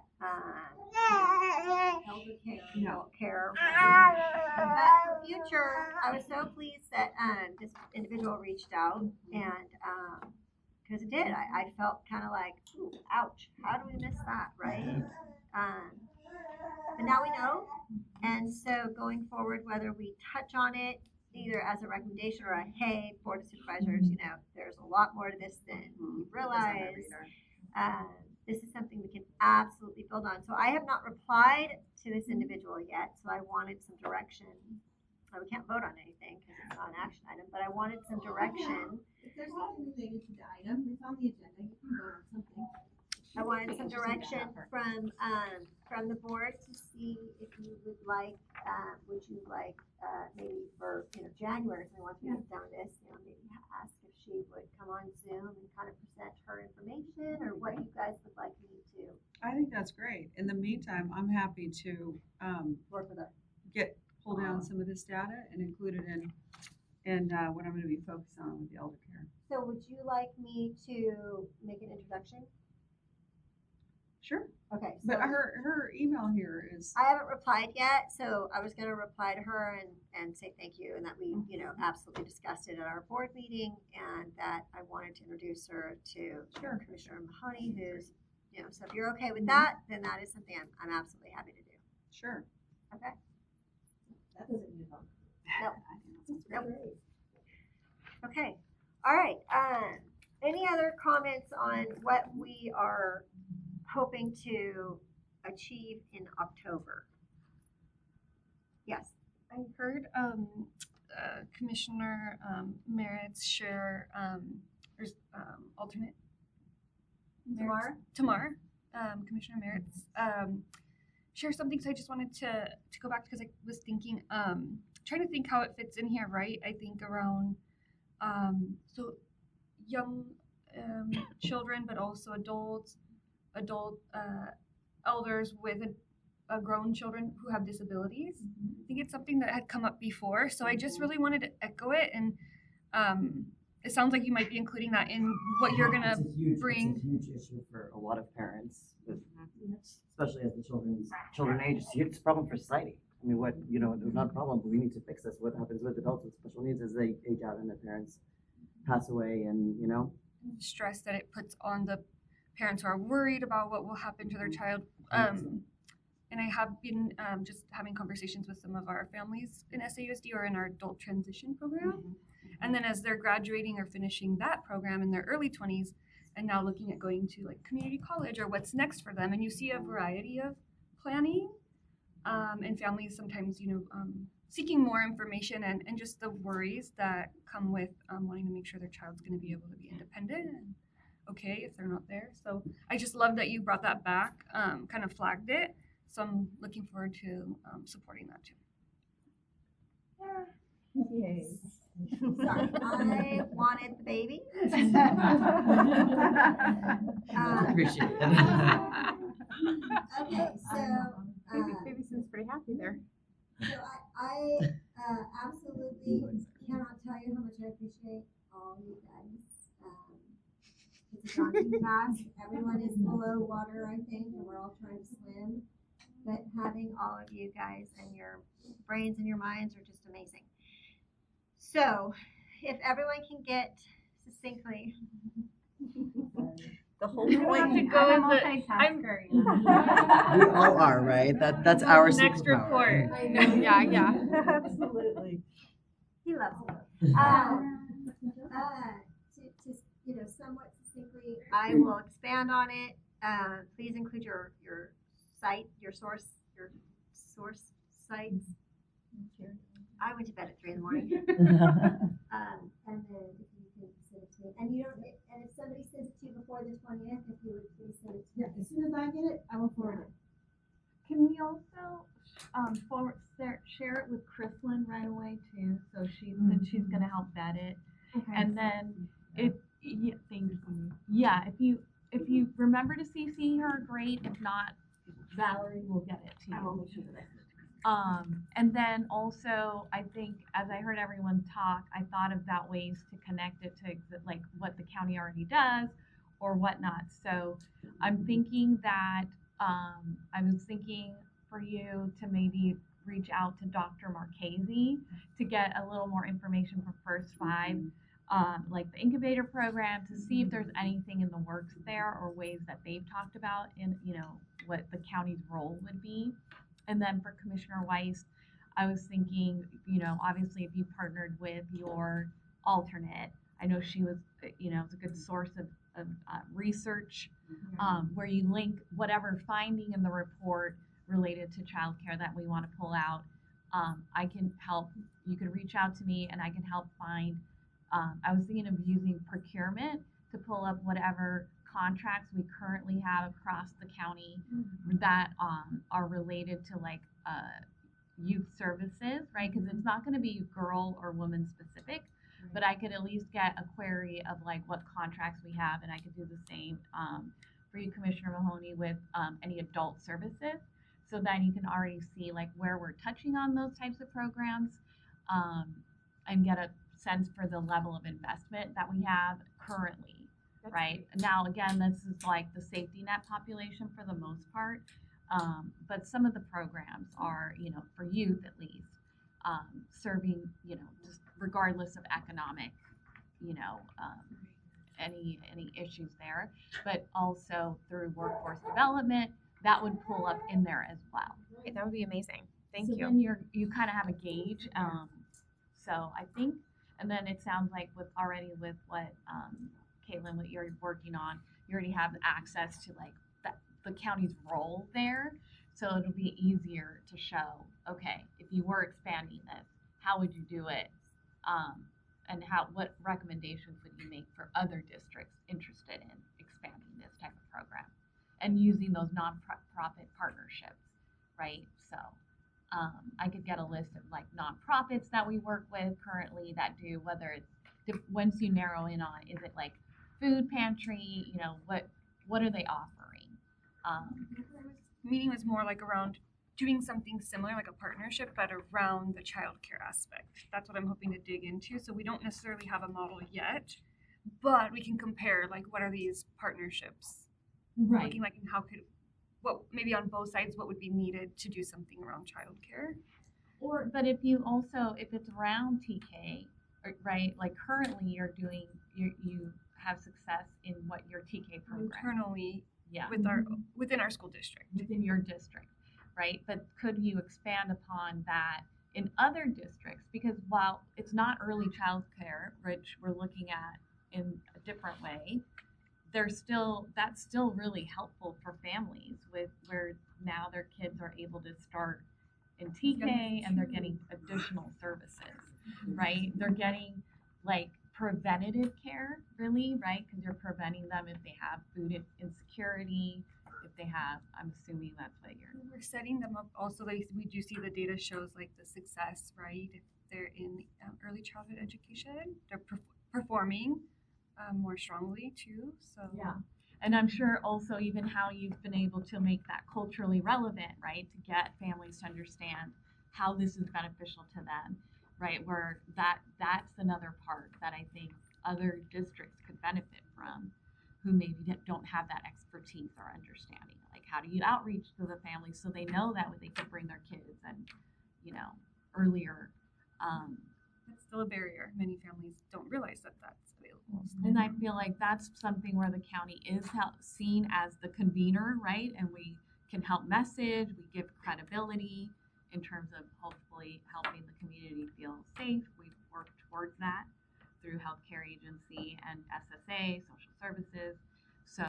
Speaker 1: elder care, adult care. But for future, I was so pleased that this individual reached out and because it did. I felt kind of like, ooh, ouch, how do we miss that, right? But now we know, and so going forward, whether we touch on it either as a recommendation or a, hey, Board of Supervisors, there's a lot more to this than you realize. This is something we can absolutely build on. So I have not replied to this individual yet, so I wanted some direction. We can't vote on anything because it's not an action item, but I wanted some direction.
Speaker 4: If there's something related to the item, it's on the agenda, you can vote on something.
Speaker 1: I wanted some direction from the board to see if you would like, would you like, maybe for, January, if we want to get done this, maybe ask if she would come on Zoom and kind of present her information, or what you guys would like me to
Speaker 2: I think that's great. In the meantime, I'm happy to
Speaker 1: work with her.
Speaker 2: pull down some of this data and include it in what I'm going to be focused on with the elder care.
Speaker 1: So would you like me to make an introduction?
Speaker 2: Sure.
Speaker 1: Okay.
Speaker 2: But her email here is.
Speaker 1: I haven't replied yet, so I was going to reply to her and say thank you, and that we, absolutely discussed it at our board meeting, and that I wanted to introduce her to Commissioner Mahoney, who's, so if you're okay with that, then that is something I'm absolutely happy to do.
Speaker 2: Sure.
Speaker 1: Okay.
Speaker 4: That doesn't mean a
Speaker 1: Nope. Okay. All right. Any other comments on what we are hoping to achieve in October? Yes.
Speaker 10: I heard Commissioner Merritt's share, alternate Tamar, Commissioner Merritt's share something. So I just wanted to go back because I was thinking, trying to think how it fits in here, right? I think around so young children, but also adult elders with a grown children who have disabilities. I think it's something that had come up before, so I just really wanted to echo it, and it sounds like you might be including that in what you're gonna bring.
Speaker 13: It's a huge issue for a lot of parents, especially as the children age. It's a problem for society. I mean, not a problem, but we need to fix this. What happens with adults with special needs as they age out and their parents pass away, and
Speaker 10: stress that it puts on the parents who are worried about what will happen to their child. And I have been just having conversations with some of our families in SAUSD or in our adult transition program. And then as they're graduating or finishing that program in their early 20s and now looking at going to like community college or what's next for them. And you see a variety of planning and families sometimes, seeking more information and just the worries that come with wanting to make sure their child's going to be able to be independent and okay if they're not there. So I just love that you brought that back, kind of flagged it. So I'm looking forward to supporting that too.
Speaker 1: Yay. Sorry, I wanted the baby.
Speaker 13: Appreciate it.
Speaker 1: Okay, so
Speaker 9: Baby seems pretty happy there.
Speaker 1: So I absolutely cannot tell you how much I appreciate all you guys. It's a daunting task. Everyone is below water, I think, and we're all trying to swim. But having all of you guys and your brains and your minds are just amazing. So, if everyone can get succinctly.
Speaker 3: The whole
Speaker 10: point.
Speaker 3: I'm a multitasker.
Speaker 13: We all are, right? That's our
Speaker 10: next
Speaker 13: superpower.
Speaker 10: report.
Speaker 9: I know. Yeah.
Speaker 3: Absolutely.
Speaker 1: He loves it. To somewhat succinctly, I will expand on it. Please include your site, your source sites. I went to bed at 3 in the morning. And then if you can send it to me, and if somebody sends it to you before the 20th, if you would please send it to me.
Speaker 4: Yeah, as soon as I get it, I will forward it.
Speaker 7: Can we also share it with Chrislyn right away too? So since she's gonna help vet it, and then if you remember to CC her, great. If not, Valerie will get it to you.
Speaker 4: I will make sure that I send it.
Speaker 7: And then also, I think as I heard everyone talk, I thought about ways to connect it to like what the county already does or whatnot. So I'm thinking that I was thinking for you to maybe reach out to Dr. Marchese to get a little more information for First Five, like the incubator program, to see if there's anything in the works there or ways that they've talked about in, what the county's role would be. And then for Commissioner Weiss, I was thinking, obviously if you partnered with your alternate, I know she was, it's a good source of research where you link whatever finding in the report related to childcare that we want to pull out. I can help. You could reach out to me and I can help find. I was thinking of using procurement to pull up whatever contracts we currently have across the county that are related to like youth services, right? Because it's not going to be girl or woman specific, but I could at least get a query of like what contracts we have, and I could do the same for you, Commissioner Mahoney, with any adult services. So then you can already see like where we're touching on those types of programs, and get a sense for the level of investment that we have currently. Right now, again, this is like the safety net population for the most part, but some of the programs are, you know, for youth at least, serving, you know, just regardless of economic, you know, any issues there, but also through workforce development that would pull up in there as well.
Speaker 9: Great, that would be amazing. Thank
Speaker 7: So
Speaker 9: you.
Speaker 7: then you kind of have a gauge. So I think, and then it sounds like with what Caitlin, what you're working on, you already have access to like the county's role there. So it'll be easier to show, okay, if you were expanding this, how would you do it? And what recommendations would you make for other districts interested in expanding this type of program and using those nonprofit partnerships, right? So I could get a list of like nonprofits that we work with currently that do, whether it's, once you narrow in on, is it like food pantry, you know, what are they offering?
Speaker 10: Meeting was more like around doing something similar, like a partnership, but around the childcare aspect. That's what I'm hoping to dig into. So we don't necessarily have a model yet, but we can compare, like, what are these partnerships?
Speaker 7: Right.
Speaker 10: Looking like what maybe on both sides, what would be needed to do something around childcare.
Speaker 7: Or, but if it's around TK, right? Like currently you have success in what your TK program.
Speaker 10: Internally,
Speaker 7: yeah,
Speaker 10: within our school district.
Speaker 7: Within your district, right? But could you expand upon that in other districts? Because while it's not early child care, which we're looking at in a different way, that's still really helpful for families with where now their kids are able to start in TK and they're getting additional services, right? They're getting like preventative care, really, right? Because you're preventing them if they have food insecurity, if they have, I'm assuming that's what
Speaker 10: we're setting them up also, like we do see the data shows like the success, right? If they're in early childhood education, they're performing more strongly too. So
Speaker 7: yeah. And I'm sure also even how you've been able to make that culturally relevant, right? To get families to understand how this is beneficial to them, right? Where that's another part that I think other districts could benefit from, who maybe don't have that expertise or understanding. Like, how do you outreach to the families so they know that they can bring their kids and, you know, earlier.
Speaker 10: That's still a barrier. Many families don't realize that that's available.
Speaker 7: And I feel like that's something where the county is seen as the convener, right? And we can help message, we give credibility in terms of hopefully helping the community feel safe. We work towards that through healthcare agency and SSA, social services. So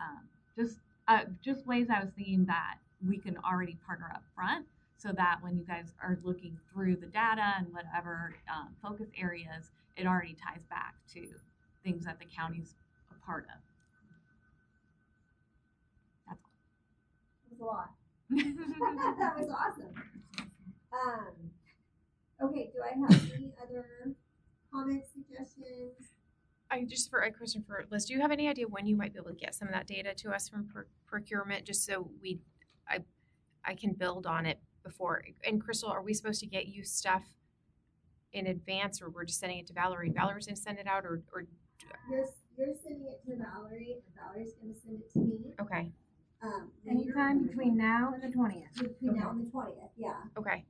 Speaker 7: just ways I was thinking that we can already partner up front so that when you guys are looking through the data and whatever focus areas, it already ties back to things that the county's a part of. That's all.
Speaker 1: That was a lot. That was awesome. Okay, do I have any other comments, suggestions?
Speaker 9: Just for a question for Liz, do you have any idea when you might be able to get some of that data to us from procurement, just so I can build on it before? And Crystal, are we supposed to get you stuff in advance, or we're just sending it to Valerie? Valerie's gonna send it out, or
Speaker 1: You're sending it to Valerie, and Valerie's gonna send it to me.
Speaker 9: Okay.
Speaker 3: Anytime between now and the 20th.
Speaker 1: Between now and the 20th, yeah.
Speaker 9: Okay.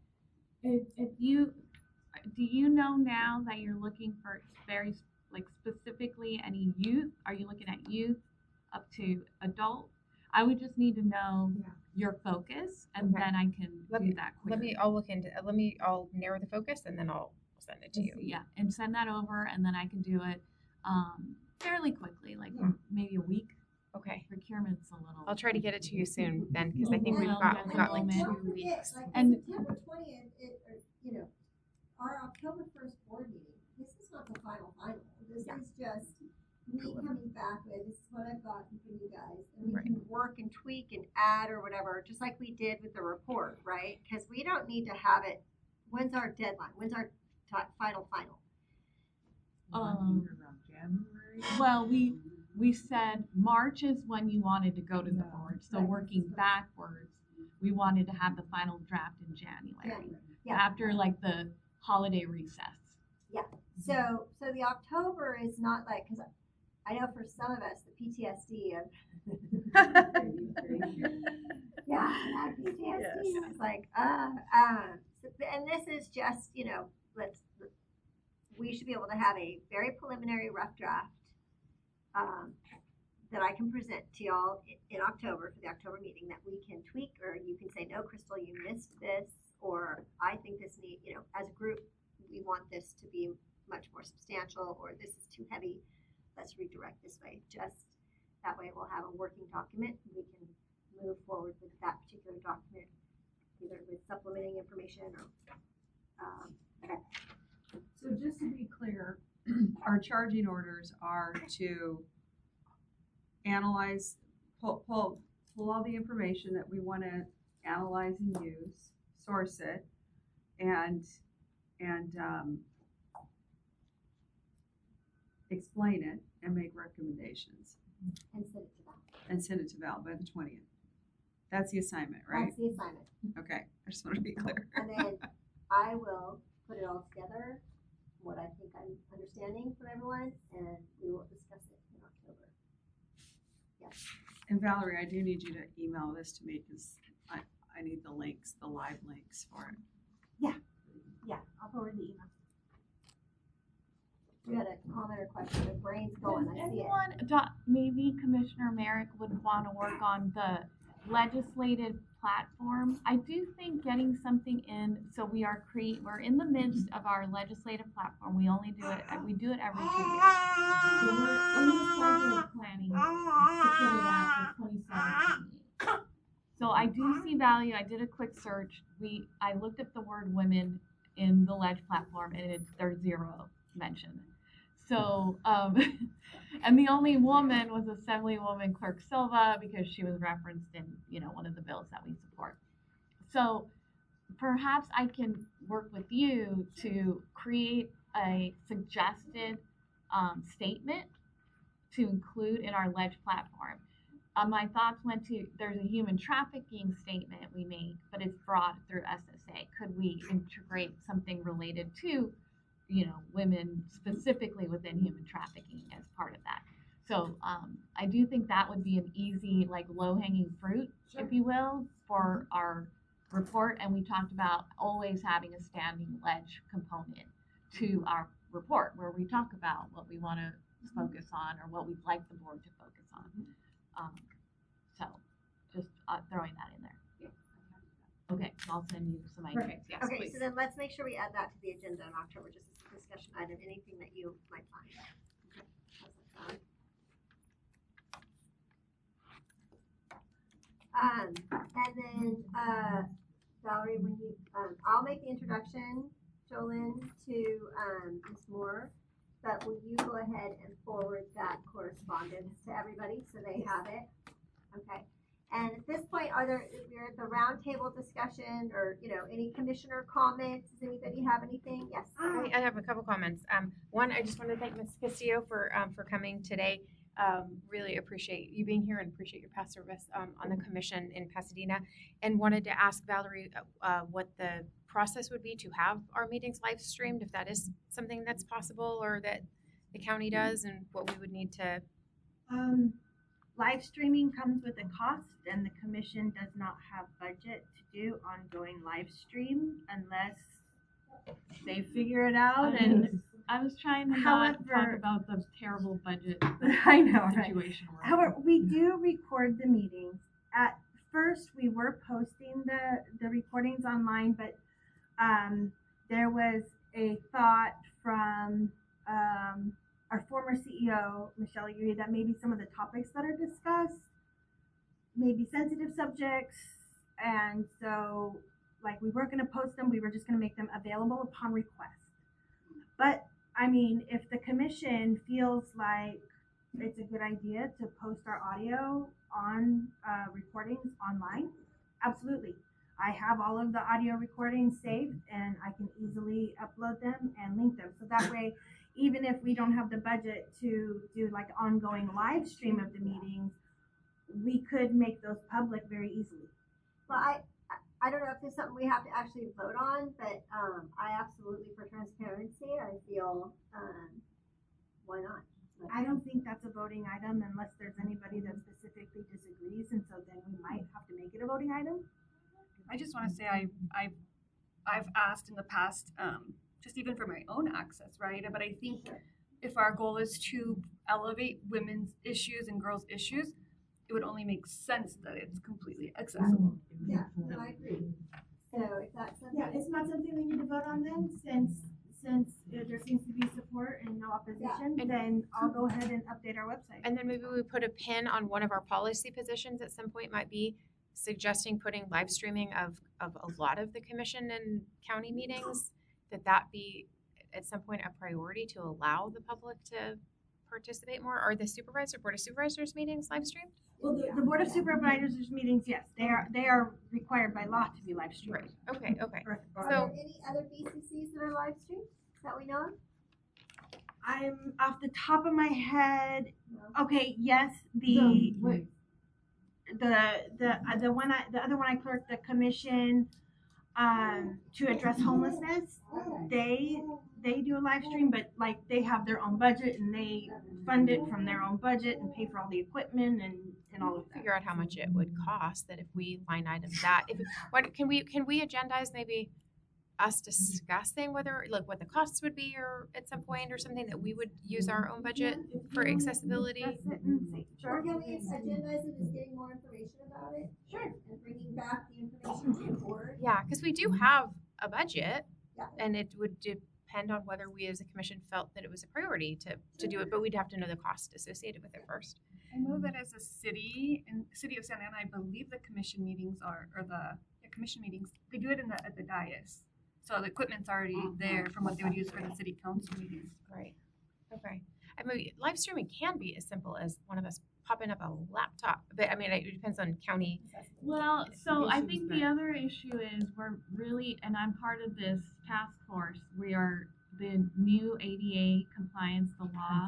Speaker 7: Do you know now that you're looking for very like specifically any youth? Are you looking at youth up to adult? I would just need to know your focus, and then I can do that quickly.
Speaker 9: I'll narrow the focus, and then I'll send it to you.
Speaker 7: Yeah, and send that over, and then I can do it fairly quickly, like maybe a week.
Speaker 9: Okay.
Speaker 7: Procurement's a little.
Speaker 9: I'll try to get it to you soon then, because I think we've got like 2 weeks.
Speaker 1: Like
Speaker 7: and
Speaker 1: September 20th, our October 1st board meeting, this is not the final. This is just me coming back back with, this is what I've gotten from you guys, and we can work and tweak and add or whatever, just like we did with the report, right? Because we don't need to have it, when's our deadline? When's our final?
Speaker 14: Around January.
Speaker 7: Well, we said March is when you wanted to go to the board, so
Speaker 1: Right.
Speaker 7: working backwards, we wanted to have the final draft in January.
Speaker 1: Yeah.
Speaker 7: After like the holiday recess.
Speaker 1: So the October is not like, because I know for some of us, the PTSD of that PTSD is like, and this is just, we should be able to have a very preliminary rough draft that I can present to y'all in October for the October meeting that we can tweak, or you can say, no, Crystal, you missed this, or I think this as a group, we want this to be much more substantial, or this is too heavy, let's redirect this way. Just that way we'll have a working document. We can move forward with that particular document, either with supplementing information or,
Speaker 2: So just to be clear, our charging orders are to analyze, pull all the information that we want to analyze and use, source it, and explain it and make recommendations
Speaker 1: and send it to Val.
Speaker 2: By the 20th. That's the assignment, right?
Speaker 1: That's the assignment.
Speaker 2: Okay, I just want to be clear.
Speaker 1: And then I will put it all together, what I think I'm understanding from everyone, and we will discuss it in October. Yes.
Speaker 2: And Valerie, I do need you to email this to me because I need the links, the live links for it.
Speaker 4: Yeah, I'll forward the email.
Speaker 1: We had a comment or question. The brain's going. I see it.
Speaker 7: Anyone, maybe Commissioner Merrick would want to work on the legislative platform. I do think getting something in, so we're in the midst of our legislative platform. We do it every 2 years. So we're in the cycle of planning to put it out for 2017. So I do see value. I did a quick search. I looked up the word women in the ledge platform, and there's 0 mention. So, and the only woman was Assemblywoman Clerk Silva, because she was referenced in, one of the bills that we support. So perhaps I can work with you to create a suggested statement to include in our ledge platform. My thoughts went to, there's a human trafficking statement we make, but it's broad through SSA. Could we integrate something related to women specifically within human trafficking as part of that? So I do think that would be an easy, low-hanging fruit, if you will, for our report. And we talked about always having a standing ledge component to our report, where we talk about what we want to focus on or what we'd like the board to focus on. So just throwing that in there. Okay, I'll send you some ideas. Yes,
Speaker 1: Okay,
Speaker 7: please.
Speaker 1: so then let's make sure we add that to the agenda in October, just as a discussion item, anything that you might find. Okay, how's that sound? And then, Valerie, when you, I'll make the introduction, Jolyn, to, Ms. Moore, but will you go ahead and forward that correspondence to everybody so they have it? Okay. And at this point, we're at the roundtable discussion, or, any commissioner comments? Does anybody have anything? Yes.
Speaker 9: I have a couple comments. One, I just want to thank Ms. Castillo for coming today. Really appreciate you being here and appreciate your past service on the commission in Pasadena. And wanted to ask Valerie what the process would be to have our meetings live streamed, if that is something that's possible or that the county does, and what we would need to.
Speaker 3: Live streaming comes with a cost, and the commission does not have budget to do ongoing live stream unless they figure it out.
Speaker 7: I was trying to not talk about the terrible budget
Speaker 3: I know,
Speaker 7: situation.
Speaker 3: Right? However, we do record the meetings. At first, we were posting the recordings online, but there was a thought from our former CEO, Michelle Yuri, that maybe some of the topics that are discussed may be sensitive subjects. And so, we weren't going to post them. We were just going to make them available upon request. But, if the commission feels like
Speaker 4: it's a good idea to post our audio on recordings online. Absolutely. I have all of the audio recordings saved and I can easily upload them and link them. So that way, even if we don't have the budget to do like ongoing live stream of the meetings, we could make those public very easily.
Speaker 1: Well, I don't know if there's something we have to actually vote on, but I absolutely, for transparency, I feel why not?
Speaker 4: I don't think that's a voting item unless there's anybody that specifically disagrees, and so then we might have to make it a voting item.
Speaker 10: I just want to say I've asked in the past, just even for my own access, right? But I think if our goal is to elevate women's issues and girls' issues, it would only make sense that it's completely accessible.
Speaker 1: Yeah, no, I agree. So if that's something,
Speaker 4: Yeah, it's not something we need to vote on then, since there seems to be support and no opposition, then I'll go ahead and update our website.
Speaker 9: And then maybe we put a pin on one of our policy positions at some point, might be suggesting putting live streaming of a lot of the commission and county meetings, that be at some point a priority to allow the public to participate more. Are the board of supervisors meetings live streamed?
Speaker 4: Well, the board of supervisors meetings, yes, they are required by law to be live streamed.
Speaker 9: Right. Okay.
Speaker 1: are there any other BCCs that are live streamed that we know of?
Speaker 4: I'm off the top of my head. Okay, yes, the other one I clerked, the commission to address homelessness. They do a live stream, but like they have their own budget and they fund it from their own budget and pay for all the equipment and all of that.
Speaker 9: Figure out how much it would cost, that if we line item that, can we agendize maybe us discussing whether, like, what the costs would be, or at some point, or something, that we would use our own budget for accessibility?
Speaker 1: Or can we agendize it as getting more information about it?
Speaker 4: Sure.
Speaker 1: And bringing back the information to the board?
Speaker 9: Yeah, because we do have a budget,
Speaker 1: Yeah.
Speaker 9: and it would depend on whether we as a commission felt that it was a priority to do it, but we'd have to know the cost associated with it first.
Speaker 10: I know that as a city, in the city of Santa Ana, I believe the commission meetings commission meetings, they do it at the dais. So the equipment's already there from what they would use for the city council meetings.
Speaker 9: Right. Okay. I mean, live streaming can be as simple as one of us popping up a laptop, but I mean, it depends on county.
Speaker 7: Well, so I think the other issue is we're really, and I'm part of this task force, we are the new ADA compliance, the law,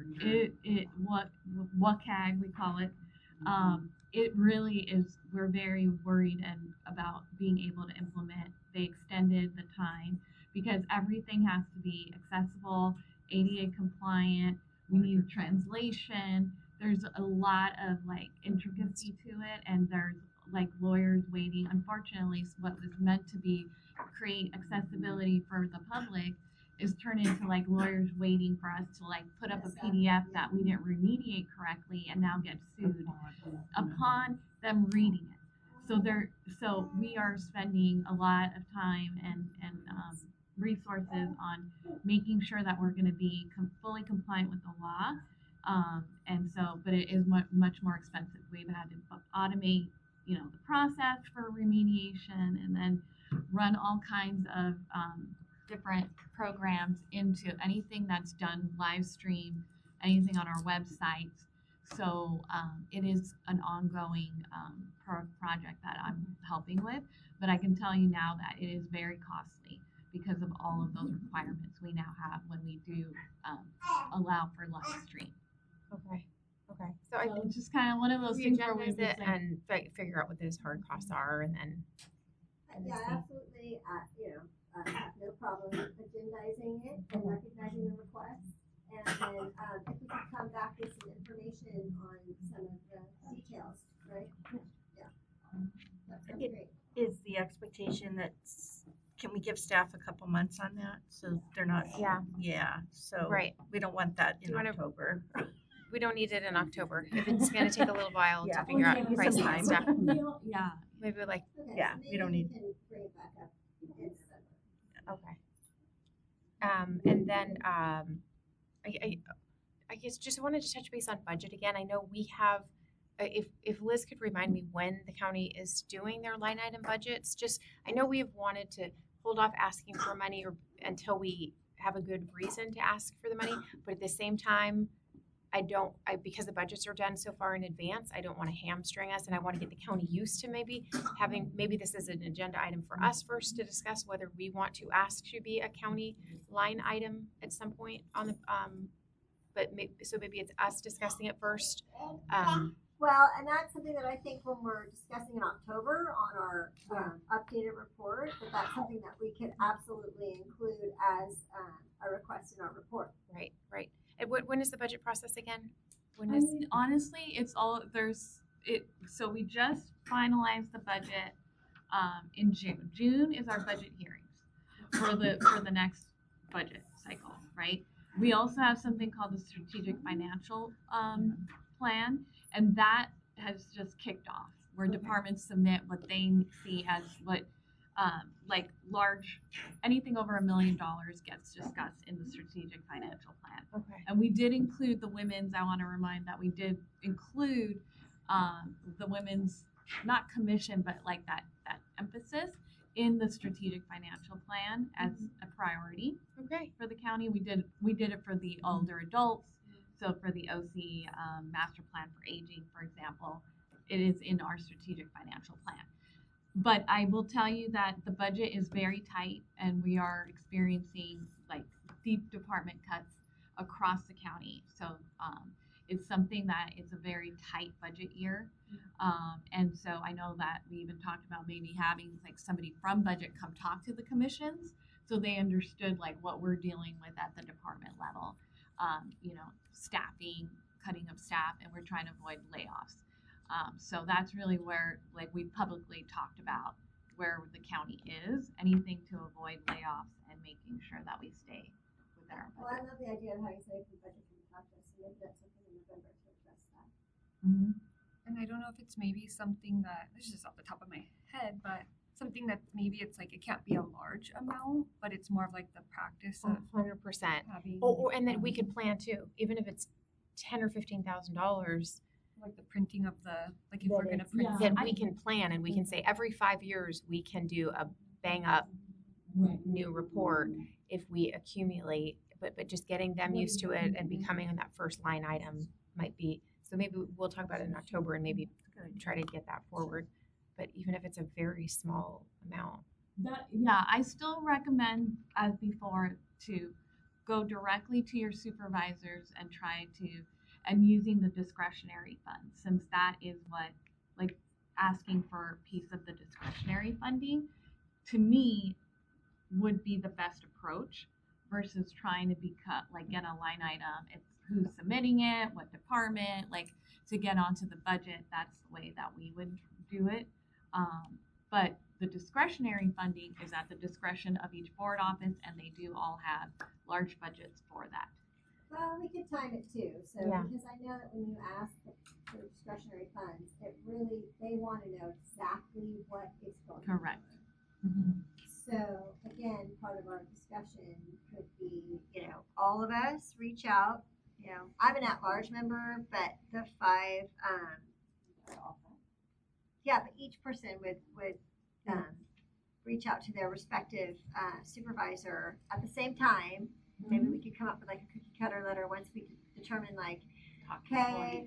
Speaker 7: WCAG we call it. It really is, we're very worried about being able to implement. They extended the time because everything has to be accessible, ADA compliant. We need translation. There's a lot of like intricacy to it, and there's like lawyers waiting. Unfortunately, what was meant to be create accessibility for the public is turned into like lawyers waiting for us to like put up a PDF that we didn't remediate correctly and now get sued upon them reading it. So we are spending a lot of time and resources on making sure that we're going to be fully compliant with the law. But it is much more expensive. We've had to automate, the process for remediation, and then run all kinds of different programs into anything that's done live stream, anything on our website. So it is an ongoing project that I'm helping with, but I can tell you now that it is very costly because of all of those requirements we now have when we do allow for live stream.
Speaker 9: Okay. So I think
Speaker 7: it's just kind of one of those things where we
Speaker 9: it and figure out what those hard costs are, and then.
Speaker 1: Yeah, absolutely. I have no problem agendizing it and recognizing the request. And then if we can come back with some information on some of the details, right? Yeah. That sounds great.
Speaker 3: Is the expectation that, can we give staff a couple months on that so they're not? Yeah. So
Speaker 9: right.
Speaker 3: We don't want that in October.
Speaker 9: We don't need it in October. If it's going to take a little while to figure out pricing and stuff.
Speaker 7: Yeah.
Speaker 9: Maybe like.
Speaker 1: Okay,
Speaker 3: yeah,
Speaker 1: so
Speaker 3: we don't need.
Speaker 1: we can bring it back up in November.
Speaker 9: Okay. And then I guess just wanted to touch base on budget again. I know we have, if Liz could remind me when the county is doing their line item budgets. I know we have wanted to hold off asking for money until we have a good reason to ask for the money, but at the same time, because the budgets are done so far in advance, I don't want to hamstring us, and I want to get the county used to maybe this is an agenda item for us first to discuss whether we want to ask to be a county line item at some point on the, so maybe it's us discussing it first.
Speaker 1: Well, and that's something that I think when we're discussing in October on our updated report, that's something that we could absolutely include as a request in our report.
Speaker 9: Right. And when is the budget process again?
Speaker 7: Honestly, it's all so we just finalized the budget in June. June is our budget hearings for the next budget cycle, right? We also have something called the strategic financial plan, and that has just kicked off, where departments submit what they see as what like large, anything over $1 million gets discussed in the strategic financial plan.
Speaker 9: Okay.
Speaker 7: And we did include the women's. I want to remind that we did include the women's, not commission, but like that emphasis in the strategic financial plan as a priority.
Speaker 9: Okay.
Speaker 7: For the county, we did it for the older adults. So for the OC master plan for aging, for example, it is in our strategic financial plan. But I will tell you that the budget is very tight, and we are experiencing like deep department cuts across the county. So it's something that it's a very tight budget year. And so I know that we even talked about maybe having like somebody from budget come talk to the commissions so they understood like what we're dealing with at the department level. Staffing, cutting of staff, and we're trying to avoid layoffs. So that's really where like we publicly talked about where the county is, anything to avoid layoffs and making sure that we stay within our budget.
Speaker 1: Well, I love the idea of how you say the budget can be talked to us, so maybe that's something in November to address that.
Speaker 10: Mm-hmm. And I don't know if it's maybe something that, this is just off the top of my head, but something that maybe it's like it can't be a large amount, but it's more of like the practice of
Speaker 9: 100%.
Speaker 10: having
Speaker 9: And then we could plan too, even if it's $10,000 or $15,000.
Speaker 10: like the printing of the, like if we're gonna print.
Speaker 9: Then we can plan and we can say every 5 years we can do a bang up new report if we accumulate, but just getting them used to it and becoming on that first line item might be, so maybe we'll talk about it in October and maybe try to get that forward. But even if it's a very small amount.
Speaker 7: I still recommend, as before, to go directly to your supervisors and try to, and using the discretionary funds, since that is what, like asking for a piece of the discretionary funding, to me, would be the best approach versus trying to get a line item. It's who's submitting it, what department, like to get onto the budget. That's the way that we would do it. But the discretionary funding is at the discretion of each board office, and they do all have large budgets for that.
Speaker 1: Well, we could time it too. So
Speaker 9: Yeah.
Speaker 1: because I know that when you ask for discretionary funds, they want to know exactly what is going on.
Speaker 7: Correct.
Speaker 1: So again, part of our discussion could be, all of us reach out. I'm an at-large member, but the 5, but each person would reach out to their respective supervisor at the same time. Maybe we could come up with like a cookie cutter letter once we determine like, okay,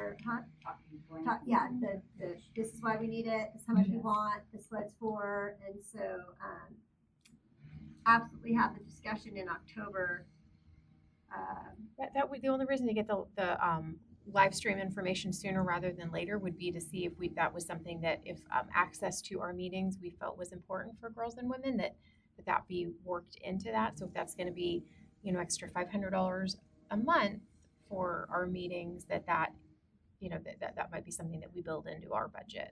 Speaker 1: this is why we need it, this is how much we want, this is what it's for, and so absolutely have the discussion in October.
Speaker 9: That would, the only reason to get the live stream information sooner rather than later would be to see if that was something that if access to our meetings we felt was important for girls and women, that be worked into that. So if that's going to be extra $500 a month for our meetings, that might be something that we build into our budget.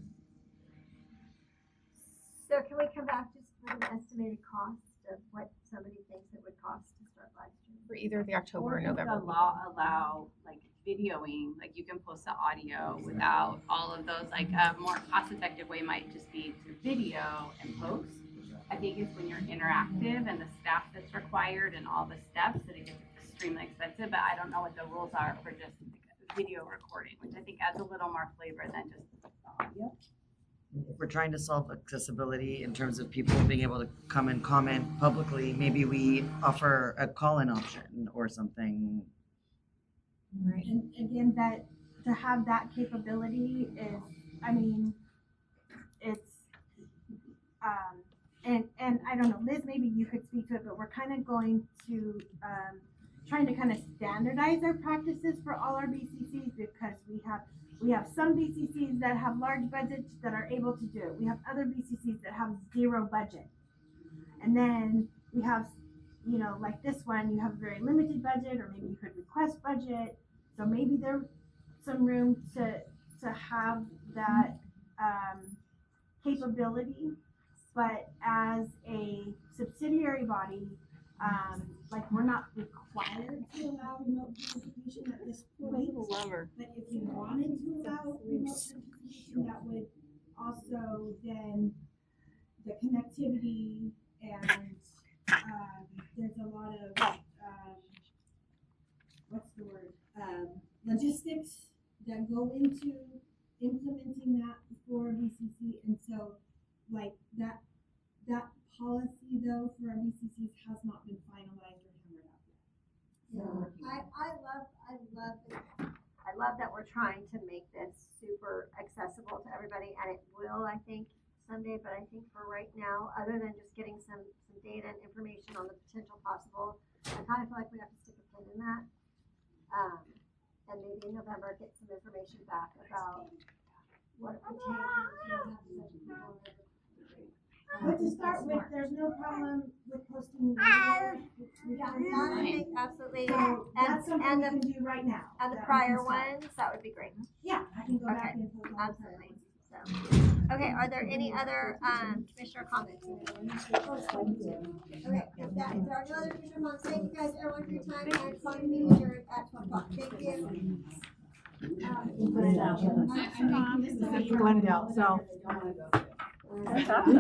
Speaker 1: So can we come back just with an estimated cost of what somebody thinks it would cost to start live streaming?
Speaker 9: For either the October or
Speaker 12: if
Speaker 9: November.
Speaker 12: the law allow like videoing, like you can post the audio without all of those, like a more cost-effective way might just be to video and post. I think it's when you're interactive and the staff that's required and all the steps that it gets extremely expensive, but I don't know what the rules are for just video recording, which I think adds a little more flavor than just the audio.
Speaker 13: If we're trying to solve accessibility in terms of people being able to come and comment publicly, maybe we offer a call-in option or something.
Speaker 1: Right.
Speaker 4: And again, that to have that capability is, I mean, it's, and I don't know, Liz, maybe you could speak to it, but we're kind of going to, trying to kind of standardize our practices for all our BCCs because we have some BCCs that have large budgets that are able to do it. We have other BCCs that have zero budget. And then we have, you know, like this one, you have a very limited budget, or maybe you could request budget. So maybe there's some room to have that capability. But as a subsidiary body, like we're not required to allow remote participation at this point. But if you wanted to allow remote participation, that would also then the connectivity and there's a lot of what's the word? Logistics that go into implementing that for BCC, and so like that policy though for our BCCs has not been finalized or hammered out yet.
Speaker 1: Yeah, I love that we're trying to make this super accessible to everybody, and it will, I think, someday. But I think for right now, other than just getting some data and information on the potential possible, I kind of feel like we have to stick a pin in that. And maybe in November get some information back about what it would take to have such people.
Speaker 4: But to start with, there's no problem with posting.
Speaker 1: Absolutely.
Speaker 4: So that's something we can do right now.
Speaker 1: And the prior ones, that would be great.
Speaker 4: Yeah, I can go back and post all the
Speaker 1: Absolutely. So, okay, are there any other commissioner comments? Okay, if there are no other commissioner comments, thank you guys everyone for your time, and call the meeting adjourned at 12 o'clock. Thank you.
Speaker 6: Glendale, so.